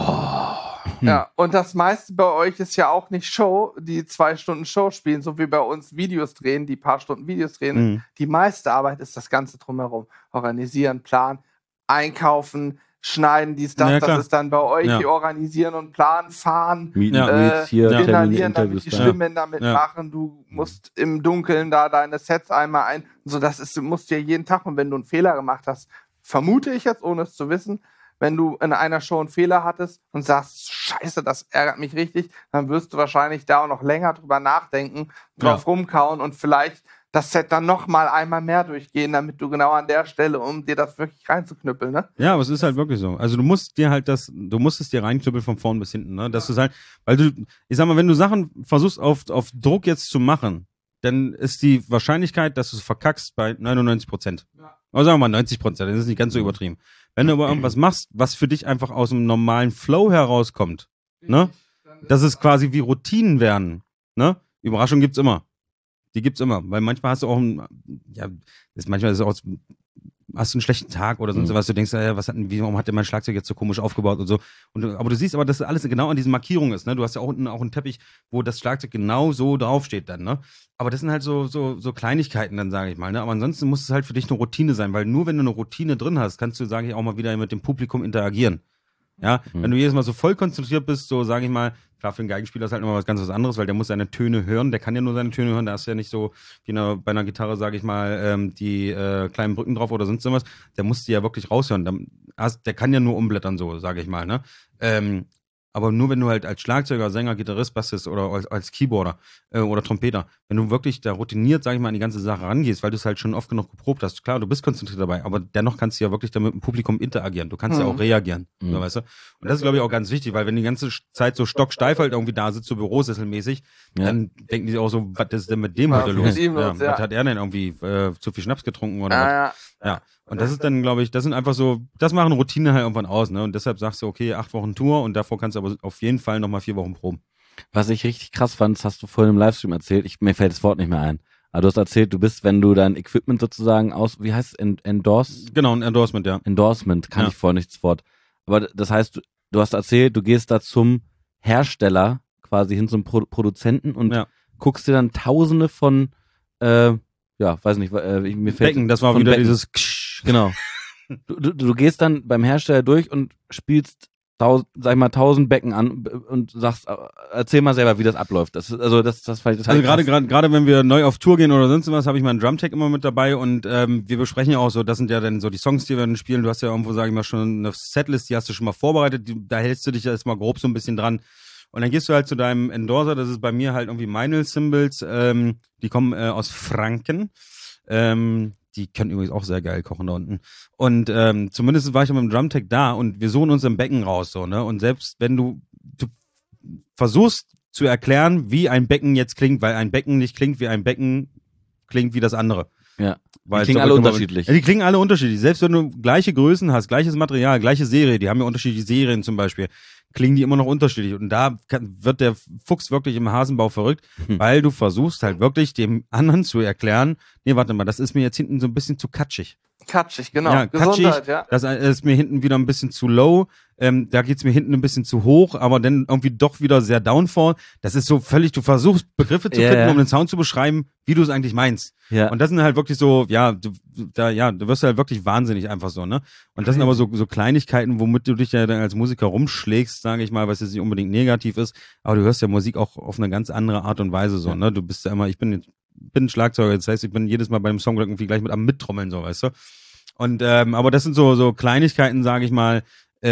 Ja, und das meiste bei euch ist ja auch nicht Show, die 2 Stunden Show spielen, so wie bei uns Videos drehen, die paar Stunden Videos drehen. Mhm. Die meiste Arbeit ist das Ganze drumherum. Organisieren, planen, einkaufen, schneiden, dies, das. Ja, klar. Das ist dann bei euch, Ja. die organisieren und planen, fahren, Meet Ja. and Greets hier, Termine, inhalieren, damit Interviews die da. Stimmbänder mitmachen. Ja. Du musst im Dunkeln da deine Sets einmal ein. So, das ist, du musst ja jeden Tag, und wenn du einen Fehler gemacht hast, vermute ich jetzt, ohne es zu wissen, wenn du in einer Show einen Fehler hattest und sagst, scheiße, das ärgert mich richtig, dann wirst du wahrscheinlich da auch noch länger drüber nachdenken, drauf rumkauen und vielleicht das Set dann noch mal einmal mehr durchgehen, damit du genau an der Stelle, um dir das wirklich reinzuknüppeln, ne? ja, aber es ist halt wirklich so. Also du musst es dir reinknüppeln von vorn bis hinten, ne? Dass du halt, weil du, ich sag mal, wenn du Sachen versuchst auf Druck jetzt zu machen, dann ist die Wahrscheinlichkeit, dass du es verkackst, bei 99%. Ja. Oder sagen wir mal 90%, das ist nicht ganz so übertrieben. Wenn du aber irgendwas machst, was für dich einfach aus dem normalen Flow herauskommt, ne? Das ist quasi wie Routinen werden, ne? Überraschung gibt's immer. Die gibt's immer, weil manchmal hast du auch manchmal ist es auch, hast du einen schlechten Tag oder sonst was, du denkst, warum hat der mein Schlagzeug jetzt so komisch aufgebaut und so. Aber du siehst aber, dass das alles genau an diesen Markierungen ist, ne? Du hast ja auch unten auch einen Teppich, wo das Schlagzeug genau so draufsteht dann, ne? Aber das sind halt so Kleinigkeiten dann, sage ich mal, ne? Aber ansonsten muss es halt für dich eine Routine sein, weil nur wenn du eine Routine drin hast, kannst du, sage ich, auch mal wieder mit dem Publikum interagieren. Ja, wenn du jedes Mal so voll konzentriert bist, so sage ich mal, klar, für einen Geigenspieler ist halt immer was ganz anderes, weil der muss seine Töne hören, der kann ja nur seine Töne hören, da ist ja nicht so wie bei einer Gitarre, sage ich mal, die kleinen Brücken drauf oder sonst irgendwas, der muss die ja wirklich raushören, der kann ja nur umblättern, so, sage ich mal, ne? Aber nur wenn du halt als Schlagzeuger, Sänger, Gitarrist, Bassist oder als Keyboarder oder Trompeter, wenn du wirklich da routiniert, sag ich mal, an die ganze Sache rangehst, weil du es halt schon oft genug geprobt hast, klar, du bist konzentriert dabei, aber dennoch kannst du ja wirklich da mit dem Publikum interagieren. Du kannst ja auch reagieren, so, weißt du? Und das ist, glaube ich, auch ganz wichtig, weil wenn die ganze Zeit so stocksteif halt irgendwie da sitzt, so bürosesselmäßig, dann denken die auch so, was ist denn mit dem heute los? Was hat er denn irgendwie zu viel Schnaps getrunken oder was? Ja. Und das ist dann, glaube ich, das sind einfach so, das machen Routine halt irgendwann aus, ne? Und deshalb sagst du, okay, 8 Wochen Tour und davor kannst du aber auf jeden Fall nochmal 4 Wochen proben. Was ich richtig krass fand, das hast du vorhin im Livestream erzählt, mir fällt das Wort nicht mehr ein. Aber du hast erzählt, du bist, wenn du dein Equipment sozusagen wie heißt es, endorse? Genau, ein Endorsement, ja. Endorsement, kann ich vorher nicht das Wort. Aber das heißt, du hast erzählt, du gehst da zum Hersteller, quasi hin zum Produzenten und guckst dir dann tausende von, weiß nicht, mir fällt Becken, das war wieder Becken. Dieses Genau. Du gehst dann beim Hersteller durch und spielst 1000 Becken an und sagst, erzähl mal selber, wie das abläuft. Das gerade wenn wir neu auf Tour gehen oder sonst was, habe ich meinen Drumtech immer mit dabei und wir besprechen ja auch so, das sind ja dann so die Songs, die wir dann spielen. Du hast ja irgendwo, sage ich mal, schon eine Setlist, die hast du schon mal vorbereitet, da hältst du dich ja erstmal grob so ein bisschen dran. Und dann gehst du halt zu deinem Endorser, das ist bei mir halt irgendwie Meinl Cymbals, die kommen aus Franken. Die können übrigens auch sehr geil kochen da unten. Und zumindest war ich mit dem Drumtech da und wir suchen uns im Becken raus, so, ne? Und selbst wenn du versuchst zu erklären, wie ein Becken jetzt klingt, weil ein Becken nicht klingt wie ein Becken, klingt wie das andere. Ja. Die klingen alle unterschiedlich. Ja, die klingen alle unterschiedlich. Selbst wenn du gleiche Größen hast, gleiches Material, gleiche Serie, die haben ja unterschiedliche Serien zum Beispiel, klingen die immer noch unterschiedlich. Und da wird der Fuchs wirklich im Hasenbau verrückt, weil du versuchst halt wirklich dem anderen zu erklären, nee, warte mal, das ist mir jetzt hinten so ein bisschen zu katschig. Katschig, genau. Ja, Gesundheit, ja. Das ist mir hinten wieder ein bisschen zu low. Da geht's mir hinten ein bisschen zu hoch, aber dann irgendwie doch wieder sehr downfall. Das ist so völlig, du versuchst Begriffe zu finden, um den Sound zu beschreiben, wie du es eigentlich meinst. Ja. Und das sind halt wirklich so, du wirst halt wirklich wahnsinnig einfach so, ne? Und das sind aber so Kleinigkeiten, womit du dich ja dann als Musiker rumschlägst, sage ich mal, was jetzt nicht unbedingt negativ ist, aber du hörst ja Musik auch auf eine ganz andere Art und Weise so, ne? Du bist ja immer, ich bin Schlagzeuger, das heißt, ich bin jedes Mal beim Song irgendwie gleich mit am Mittrommeln, so, weißt du? Und, aber das sind so Kleinigkeiten, sage ich mal,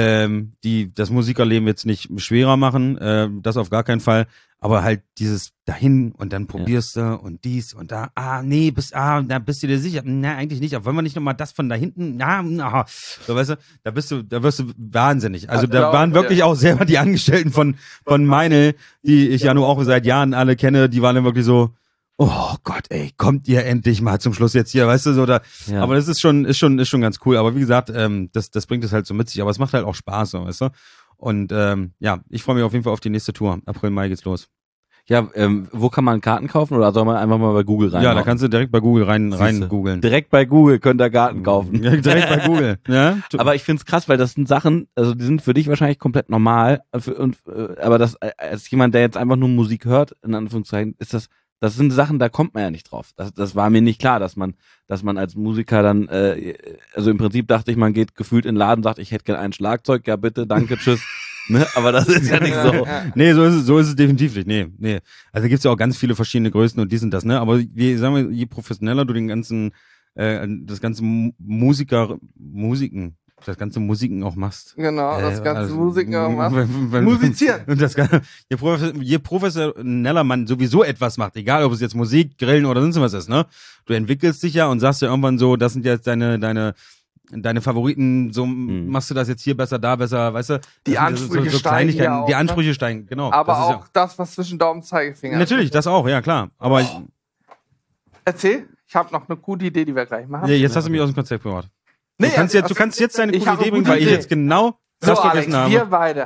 die das Musikerleben jetzt nicht schwerer machen, das auf gar keinen Fall, aber halt dieses dahin und dann probierst du und dies und da, da bist du dir sicher, na, eigentlich nicht, aber wollen wir nicht nochmal das von da hinten, so, weißt du, da wirst du wahnsinnig. Also da waren wirklich auch selber die Angestellten von Meinl, die ich ja nur auch seit Jahren alle kenne, die waren dann wirklich so, oh Gott, ey, kommt ihr endlich mal zum Schluss jetzt hier, weißt du, so da. Ja. Aber das ist schon ganz cool. Aber wie gesagt, das bringt es halt so mit sich. Aber es macht halt auch Spaß, so, weißt du. Und ich freue mich auf jeden Fall auf die nächste Tour. April, Mai geht's los. Ja, wo kann man Karten kaufen oder soll man einfach mal bei Google rein? Ja, da kannst du direkt bei Google rein googeln. Direkt bei Google könnt ihr Karten kaufen. Ja, direkt bei Google. Ja. Aber ich find's krass, weil das sind Sachen, also die sind für dich wahrscheinlich komplett normal. Aber das als jemand, der jetzt einfach nur Musik hört, in Anführungszeichen, das sind Sachen, da kommt man ja nicht drauf. Das war mir nicht klar, dass man als Musiker dann, also im Prinzip dachte ich, man geht gefühlt in den Laden, sagt, ich hätte gerne ein Schlagzeug, ja bitte, danke, tschüss. Ne? Aber das ist ja nicht so. Nee, so ist es definitiv nicht. Nee. Also gibt's ja auch ganz viele verschiedene Größen und dies und das, ne? Aber je professioneller du das ganze Musiken auch machst. Genau, das ganze Musiken auch machst. Musizieren. Je professioneller man sowieso etwas macht, egal ob es jetzt Musik, Grillen oder sonst was ist, ne? Du entwickelst dich ja und sagst ja irgendwann so, das sind jetzt deine Favoriten, so machst du das jetzt hier besser, da besser, weißt du? Die Ansprüche steigen ja auch, die Ansprüche steigen, genau. Aber das auch das, was zwischen Daumen und Zeigefinger ist. Natürlich, das auch, ja klar. Aber erzähl, ich habe noch eine gute Idee, die wir gleich machen. Ja, jetzt hast du mich aus dem Konzept gebracht. Du kannst jetzt deine gute Idee bringen, weil ich jetzt genau das vergessen habe. Wir beide.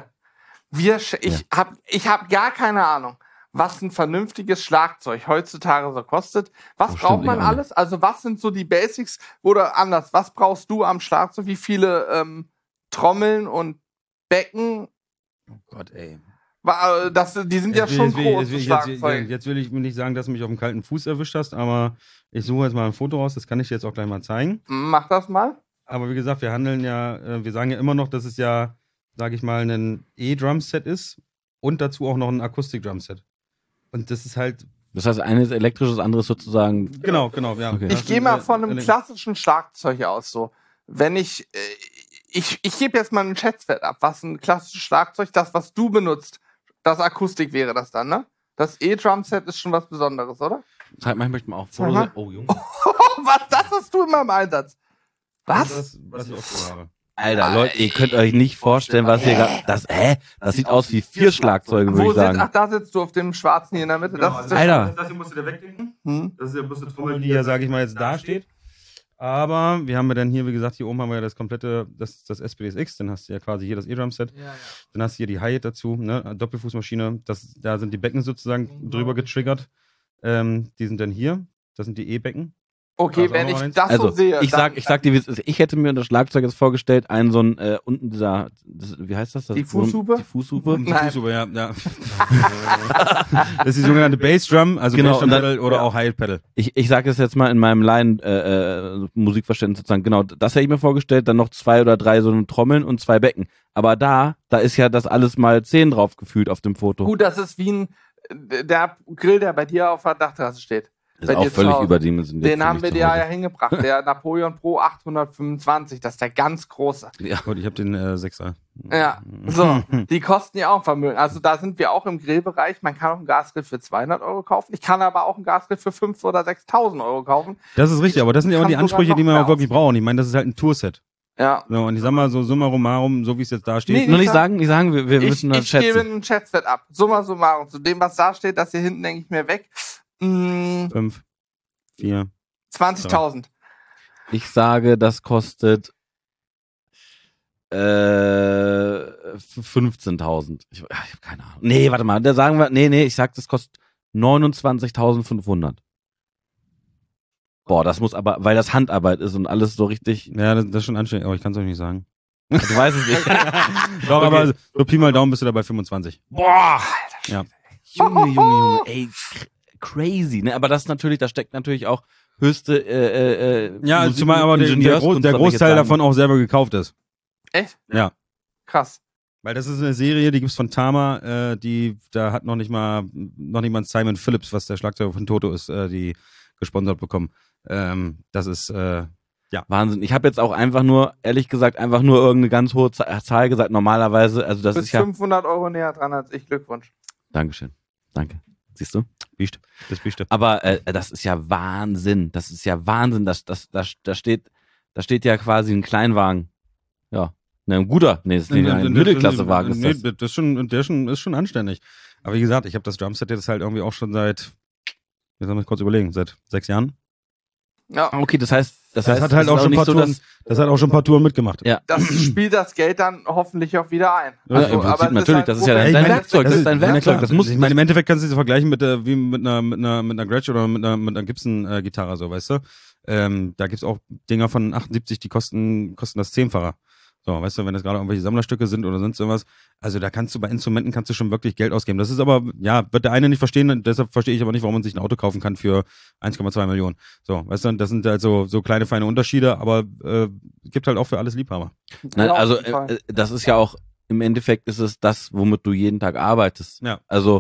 Ich hab gar keine Ahnung, was ein vernünftiges Schlagzeug heutzutage so kostet. Was braucht man alles? Also was sind so die Basics? Oder anders, was brauchst du am Schlagzeug? Wie viele Trommeln und Becken? Oh Gott, ey. Die sind ja schon groß, Schlagzeug. Jetzt will ich mir nicht sagen, dass du mich auf dem kalten Fuß erwischt hast, aber ich suche jetzt mal ein Foto raus, das kann ich dir jetzt auch gleich mal zeigen. Mach das mal. Aber wie gesagt, wir sagen ja immer noch, dass es ja, sage ich mal, ein E-Drumset ist und dazu auch noch ein Akustik-Drumset. Und das ist halt... Das heißt, eines elektrisches, anderes sozusagen... Genau, ja. Okay. Ich gehe mal von einem klassischen Schlagzeug aus, so. Wenn ich ich gebe jetzt mal ein Schätzwert ab, was ein klassisches Schlagzeug, das, was du benutzt, das Akustik wäre das dann, ne? Das E-Drum-Set ist schon was Besonderes, oder? Zeig mal, ich möchte mal auch Zeig mal. Oh, Junge. Was, das hast du immer im Einsatz? Was? Was ich auch so habe. Alter, Leute, ihr könnt euch nicht vorstellen, was hier gerade. Das sieht aus wie 4 Schlagzeuge, würde Wo ich sagen. ach, da sitzt du auf dem schwarzen hier in der Mitte. Genau, Das ist also Alter. Das hier musst du dir wegdenken. Hm? Das ist ja bloß eine Trommel, die ja, sage ich mal, jetzt da steht. Aber wir haben ja dann hier, wie gesagt, hier oben haben wir ja das komplette, das SPDSX, dann hast du ja quasi hier das E-Drum-Set. Ja. Dann hast du hier die Hi-Hat dazu, ne? Doppelfußmaschine. Da sind die Becken sozusagen drüber getriggert. Die sind dann hier. Das sind die E-Becken. Okay, Also wenn auch noch ich eins. das so sehe. ich sag dir, wie es ist. Ich hätte mir das Schlagzeug jetzt vorgestellt, unten wie heißt das? Die Fußhupe? Die Fußhupe. Die Nein. Fußhupe, ja. Das ist die sogenannte Bassdrum, also Genau, Bassdrum und dann- Pedal oder auch Hi-Hat Pedal. Ich sage es jetzt mal in meinem Laien-Musikverständnis sozusagen, genau, das hätte ich mir vorgestellt, dann noch 2 oder 3 so eine Trommeln und 2 Becken. Aber da ist ja das alles mal 10 drauf gefühlt auf dem Foto. Gut, das ist wie der Grill, der bei dir auf der Dachterrasse steht. Das bei ist auch dir zu völlig Hause. überdimensioniert. Den für haben mich wir zu dir Hause. ja hingebracht, der Napoleon Pro 825, das ist der ganz große. Ja. Gut, ich habe den 6er. Ja, so, die kosten ja auch Vermögen. Also da sind wir auch im Grillbereich. Man kann auch einen Gasgrill für 200 Euro kaufen. Ich kann aber auch einen Gasgrill für 5.000 oder 6.000 Euro kaufen. Das ist richtig, aber das sind ja auch Kann die sogar Ansprüche, die noch man mehr auch wirklich braucht. Ich meine, das ist halt ein Tourset. Ja. So, und ich sag mal so summa summarum, so wie es jetzt da steht. Nee, Nur nicht sagen, wir müssen das Ich gebe schätzen. einen Schätzwert ab. Summa summarum. Zu dem, was da steht, das hier hinten denke ich mir weg. 5, 4. 20.000. Ich sage, das kostet 15.000. Ich habe keine Ahnung. Nee, warte mal, da sagen wir, ich sag, das kostet 29.500. Boah, das muss aber, weil das Handarbeit ist und alles so richtig. Ja, das ist schon anstrengend, aber ich kann es euch nicht sagen. Du weißt es nicht. Doch, Okay. aber so Pi mal Daumen bist du dabei 25. Boah! Ja. Junge, ey, crazy, ne? Aber das ist natürlich, da steckt natürlich auch höchste Ja, Musik- zumal aber der Ingenieurskunst, Großteil würde ich jetzt sagen. davon auch selber gekauft ist. Echt? Ja. Krass. Weil das ist eine Serie, die gibt's von Tama, da hat noch nicht mal ein Simon Phillips, was der Schlagzeuger von Toto ist, die gesponsert bekommen. Das ist Wahnsinn. Ich habe jetzt auch ehrlich gesagt, irgendeine ganz hohe Zahl gesagt. Normalerweise, also das Du bist ist ja. 500 Euro näher dran als ich. Glückwunsch. Dankeschön. Danke. Siehst du? Biest. Das Bieste. Aber das ist ja Wahnsinn. Das ist ja Wahnsinn. Da steht ja quasi ein Kleinwagen. Ja. Ne, ein guter. Nee, das ist nicht ein Mittelklassewagen. Ist Nee, das. das ist schon anständig. Aber wie gesagt, ich habe das Drumset jetzt halt irgendwie auch schon seit, jetzt muss ich kurz überlegen, seit 6 Jahren. Ja. Okay, das heißt, Das hat es halt ist auch schon ein nicht paar so, Touren, dass, das hat auch schon ein paar Touren mitgemacht. Ja. Das spielt das Geld dann hoffentlich auch wieder ein. Ja, im Prinzip aber es natürlich, halt das ist ja Problem, dein wenn- Werkzeug, das ist dein ja, Werkzeug, klar. das muss, Ich meine, im Endeffekt kannst du es vergleichen wie mit einer Gretsch oder mit einer Gibson-Gitarre, so, weißt du? Da gibt's auch Dinger von 78, die kosten das 10-fache. So, weißt du, wenn das gerade irgendwelche Sammlerstücke sind oder sonst irgendwas. Also da kannst du bei Instrumenten schon wirklich Geld ausgeben. Das ist aber, ja, wird der eine nicht verstehen, und deshalb verstehe ich aber nicht, warum man sich ein Auto kaufen kann für 1,2 Millionen. So, weißt du, das sind halt so kleine, feine Unterschiede, aber gibt halt auch für alles Liebhaber. Nein, Ja, auf also jeden Fall. das ist ja auch, im Endeffekt ist es das, womit du jeden Tag arbeitest. Ja. Also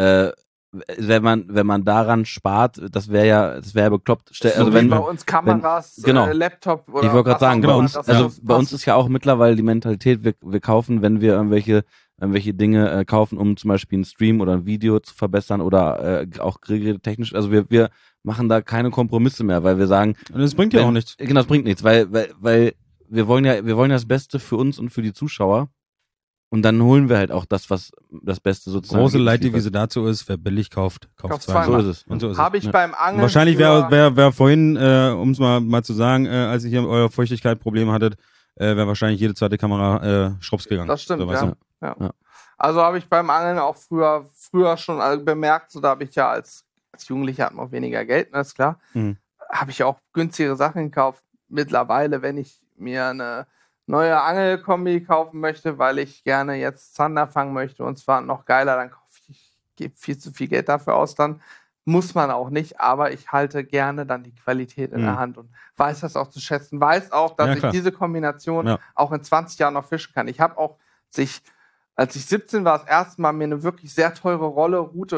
wenn man daran spart, das wäre ja bekloppt. Also so wenn wie bei uns Kameras, genau. Laptop oder ich wollte gerade was sagen, auch bei immer, uns, das also muss bei uns passen. ist ja auch mittlerweile die Mentalität, wir kaufen, wenn wir irgendwelche Dinge kaufen, um zum Beispiel einen Stream oder ein Video zu verbessern oder auch Grillgeräte technisch, also wir machen da keine Kompromisse mehr, weil wir sagen, Und das bringt ja auch nichts. genau, das bringt nichts, weil wir wollen ja das Beste für uns und für die Zuschauer und dann holen wir halt auch das Beste sozusagen. Große liefert. Leitdevise dazu ist, wer billig kauft, kauft Kauft zweimal. So ist es. Und so ist es. Habe ich Ja. beim Angeln Wahrscheinlich früher- wäre vorhin, um es mal zu sagen, als ihr hier euer Feuchtigkeit-Problem hattet, wäre wahrscheinlich jede zweite Kamera Schrups gegangen. Das stimmt, so, weißt ja. du? Ja. Also habe ich beim Angeln auch früher schon bemerkt, so da habe ich ja als Jugendlicher hat man auch weniger Geld, ne, ist klar. Mhm. Habe ich auch günstigere Sachen gekauft. Mittlerweile, wenn ich mir eine neue Angelkombi kaufen möchte, weil ich gerne jetzt Zander fangen möchte und zwar noch geiler, dann gebe viel zu viel Geld dafür aus, dann muss man auch nicht, aber ich halte gerne dann die Qualität in der Hand und weiß das auch zu schätzen, weiß auch, dass Ja, ich klar. diese Kombination Ja. auch in 20 Jahren noch fischen kann. Ich habe auch als ich 17 war, das erste Mal mir eine wirklich sehr teure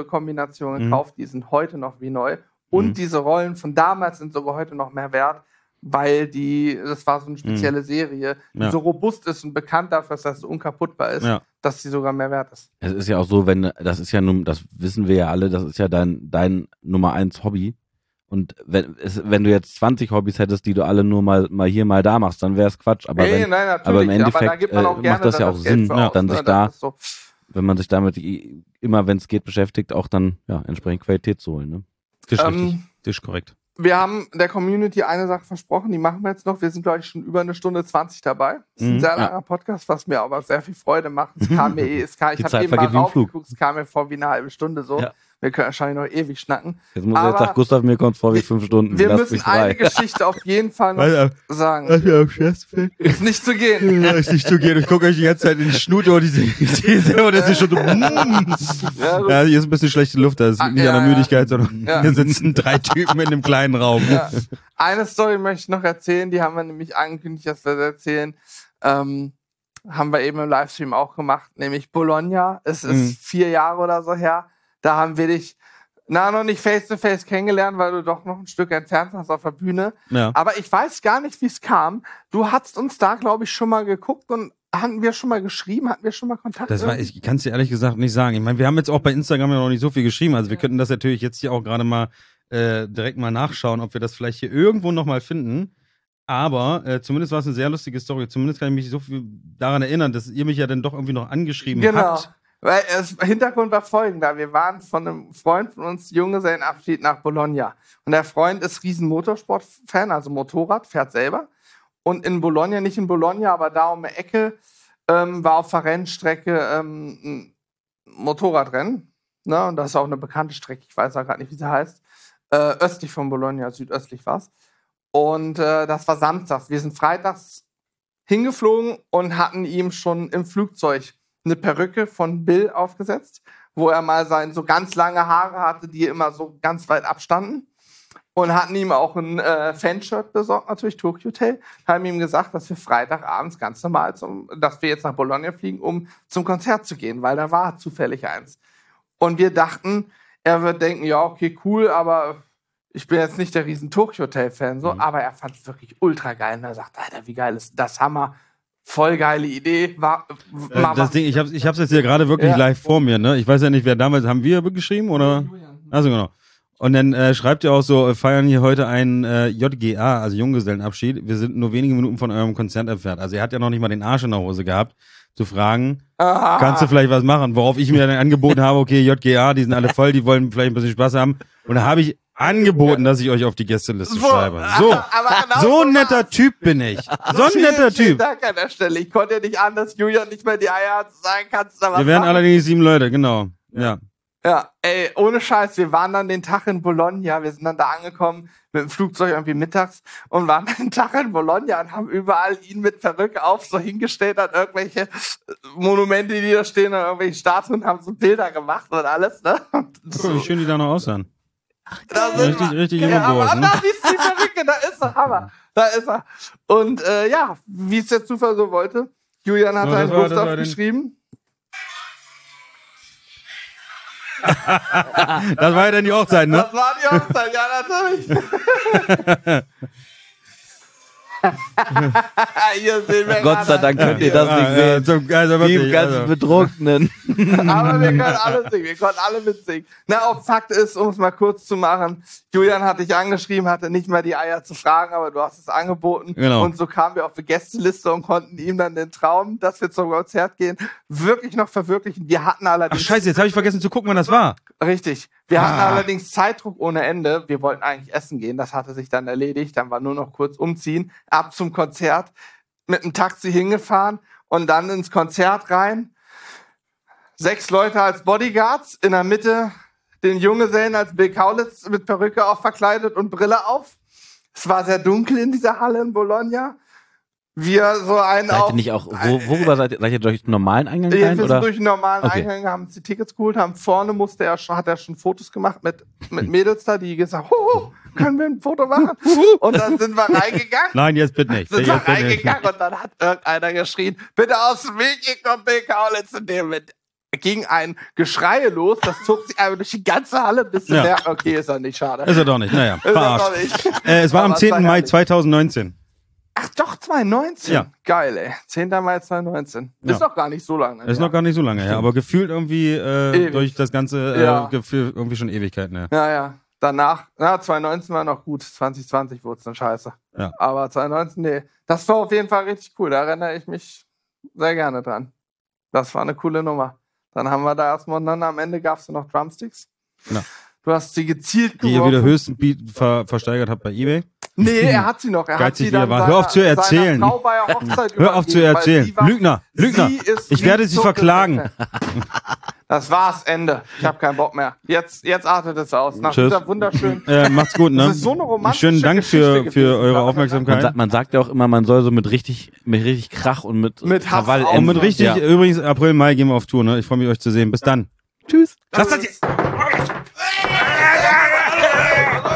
Rolle-Rute-Kombination gekauft, die sind heute noch wie neu und diese Rollen von damals sind sogar heute noch mehr wert, weil das war so eine spezielle Serie, die Ja. so robust ist und bekannt dafür, dass das unkaputtbar ist, Ja. dass sie sogar mehr wert ist. Es ist ja auch so, das ist ja nun, das wissen wir ja alle, das ist ja dein Nummer 1 Hobby. Und wenn du jetzt 20 Hobbys hättest, die du alle nur mal hier, mal da machst, dann wäre es Quatsch. Aber, Nein, natürlich, aber im da Endeffekt gibt man auch gerne macht das ja dann auch das Geld Sinn, für aus, dann ne? sich Das ist so. wenn man sich damit immer, wenn es geht, beschäftigt, auch dann entsprechend Qualität zu holen. Ne? Das ist richtig. Das ist korrekt. Wir haben der Community eine Sache versprochen, die machen wir jetzt noch. Wir sind, glaube ich, schon über 1:20 dabei. Das ist ein sehr langer Podcast, was mir aber sehr viel Freude macht. Es kam mir ich Die habe Zeit eben mal vergeht wie im Flug. raufgeguckt, es kam mir vor wie eine halbe Stunde so. Ja. Wir können wahrscheinlich noch ewig schnacken. Jetzt Aber sagt Gustav, mir kommt vor wie 5 Stunden. Wir Lasst müssen mich frei. eine Geschichte auf jeden Fall noch sagen. mir am schwersten fällt. Ist nicht zu gehen. Ja, ist nicht zu gehen. Ich gucke euch die ganze Zeit in die Schnute und und das ist schon so. Ja, hier ist ein bisschen schlechte Luft. Das liegt nicht an der Müdigkeit, sondern hier sitzen 3 Typen in einem kleinen Raum. Ja. Eine Story möchte ich noch erzählen, die haben wir nämlich angekündigt, dass wir das erzählen. Haben wir eben im Livestream auch gemacht, nämlich Bologna. Es ist 4 Jahre oder so her. Da haben wir dich, noch nicht face-to-face kennengelernt, weil du doch noch ein Stück entfernt warst auf der Bühne. Ja. Aber ich weiß gar nicht, wie es kam. Du hattest uns da, glaube ich, schon mal geguckt und hatten wir schon mal geschrieben, hatten wir schon mal Kontakt? Ich kann es dir ehrlich gesagt nicht sagen. Ich meine, wir haben jetzt auch bei Instagram ja noch nicht so viel geschrieben. Also wir könnten das natürlich jetzt hier auch gerade mal direkt mal nachschauen, ob wir das vielleicht hier irgendwo nochmal finden. Aber zumindest war es eine sehr lustige Story. Zumindest kann ich mich so viel daran erinnern, dass ihr mich ja dann doch irgendwie noch angeschrieben habt. Weil Hintergrund war folgender. Wir waren von einem Freund von uns Junggesellenabschied nach Bologna. Und der Freund ist riesen Motorsport-Fan, also Motorrad, fährt selber. Und in Bologna, nicht in Bologna, aber da um die Ecke, war auf der Rennstrecke ein Motorradrennen. Ne? Und das ist auch eine bekannte Strecke, ich weiß auch gerade nicht, wie sie heißt. Östlich von Bologna, südöstlich war es. Und das war samstags. Wir sind freitags hingeflogen und hatten ihm schon im Flugzeug eine Perücke von Bill aufgesetzt, wo er mal so ganz lange Haare hatte, die immer so ganz weit abstanden. Und hatten ihm auch ein Fanshirt besorgt, natürlich, Tokyo Hotel. Haben ihm gesagt, dass wir Freitagabends ganz normal, dass wir jetzt nach Bologna fliegen, um zum Konzert zu gehen, weil da war zufällig eins. Und wir dachten, er wird denken, ja, okay, cool, aber ich bin jetzt nicht der riesen Tokyo Hotel-Fan, so, aber er fand es wirklich ultra geil. Und er sagt, Alter, wie geil ist das? Hammer. Voll geile Idee. Das Ding, ich hab's jetzt hier gerade wirklich live vor mir, ne? Ich weiß ja nicht, wer damals, haben wir geschrieben, oder? Also genau. Und dann schreibt ihr auch so, feiern hier heute einen JGA, also Junggesellenabschied. Wir sind nur wenige Minuten von eurem Konzert entfernt. Also er hat ja noch nicht mal den Arsch in der Hose gehabt, zu fragen, kannst du vielleicht was machen? Worauf ich mir dann angeboten habe, okay, JGA, die sind alle voll, die wollen vielleicht ein bisschen Spaß haben. Und da habe ich angeboten, dass ich euch auf die Gästeliste schreibe. So, so ein netter Typ bin ich. So ein netter Vielen Typ. Dank an der Stelle. Ich konnte ja nicht anders, Julian, nicht mehr die Eier hat, zu sagen, kannst du da was Wir wären machen? allerdings 7 Leute, genau. Ja. Ja, ey, ohne Scheiß, wir waren dann den Tag in Bologna, wir sind dann da angekommen mit dem Flugzeug irgendwie mittags und waren dann den Tag in Bologna und haben überall ihn mit Perücke auf so hingestellt an irgendwelche Monumente, die da stehen, an irgendwelche Statuen, haben so Bilder gemacht und alles, ne? Und Guck mal, wie schön die da noch aussahen. da sind wir. Richtig junge Ja, Boys, aber ne? da siehst du die Perücke, da ist er, Hammer. Da ist er. Und ja, wie es der Zufall so wollte, Julian hat So, einen das war Gustav den- geschrieben. Das war ja dann die Hochzeit, ne? Das war die Hochzeit, ja, natürlich. Hier sehen wir Gott sei Dank könnt ihr das nicht sehen. Also Die wirklich, ganzen also. Betrunkenen. Aber wir können alle singen, wir konnten alle mitsingen. Na, auch Fakt ist, um es mal kurz zu machen, Julian hat dich angeschrieben, hatte nicht mal die Eier zu fragen, aber du hast es angeboten. Genau. Und so kamen wir auf die Gästeliste und konnten ihm dann den Traum, dass wir zum Konzert gehen, wirklich noch verwirklichen. Wir hatten Ach allerdings... scheiße, jetzt habe ich vergessen zu gucken, wann das war. Richtig. Wir hatten allerdings Zeitdruck ohne Ende. Wir wollten eigentlich essen gehen. Das hatte sich dann erledigt. Dann war nur noch kurz umziehen. Ab zum Konzert. Mit dem Taxi hingefahren und dann ins Konzert rein. 6 Leute als Bodyguards. In der Mitte den Junggesellen als Bill Kaulitz mit Perücke auch verkleidet und Brille auf. Es war sehr dunkel in dieser Halle in Bologna. Wir so einen Seid auf... ihr nicht auch, worüber seid ihr durch den normalen Eingang Wir rein? sind Oder? durch den normalen Okay. Eingang, haben uns die Tickets geholt, haben vorne hat er schon Fotos gemacht mit Mädels da, die gesagt, können wir ein Foto machen? Und dann sind wir reingegangen. Nein, jetzt bitte nicht. Sind wir Jetzt bitte nicht. reingegangen und dann hat irgendeiner geschrien, bitte aus dem Weg, hier kommt Bill Kaulitz und der mit ging ein Geschrei los, das zog sich einfach durch die ganze Halle bis zu der, okay, ist er nicht, schade. Ist er doch nicht, naja, Ist er verarscht. doch nicht. Es war am Aber 10. es war Mai herrlich. 2019. Ach doch, 2019? Ja. Geil, ey. 10. Mai 2019. Ja. Ist noch gar nicht so lange. Ist noch gar nicht so lange her, aber gefühlt irgendwie Ewig. durch das ganze Ja. Gefühl irgendwie schon Ewigkeiten her. Ja. Danach, 2019 war noch gut, 2020 wurde es dann scheiße. Ja. Aber 2019, nee. Das war auf jeden Fall richtig cool, da erinnere ich mich sehr gerne dran. Das war eine coole Nummer. Dann haben wir da erstmal, und dann am Ende gab es noch Drumsticks. Ja. Du hast sie gezielt Die ihr wieder höchsten versteigert habt bei eBay. Nee, er hat sie noch. Er hat Geizig, sie wie er dann war. Hör auf zu seiner erzählen. Frau bei der Hochzeit Hör auf zu übergeben, weil erzählen. sie war- Lügner. sie ist Ich werde wie sie Zucker- verklagen. Das war's, Ende. Ich habe keinen Bock mehr. Jetzt artet es aus. Nach Tschüss. dieser wunderschönen... Macht's gut, ne? Das ist so eine romantische Schönen Dank Geschichte für gewesen. eure Da- Aufmerksamkeit. Man sagt ja auch immer, man soll so mit richtig Krach und mit Mit Hass Krawall auch. Und mit enden. richtig, Ja. übrigens, April, Mai gehen wir auf Tour, ne? Ich freue mich, euch zu sehen. Bis dann. Tschüss. Lass das jetzt!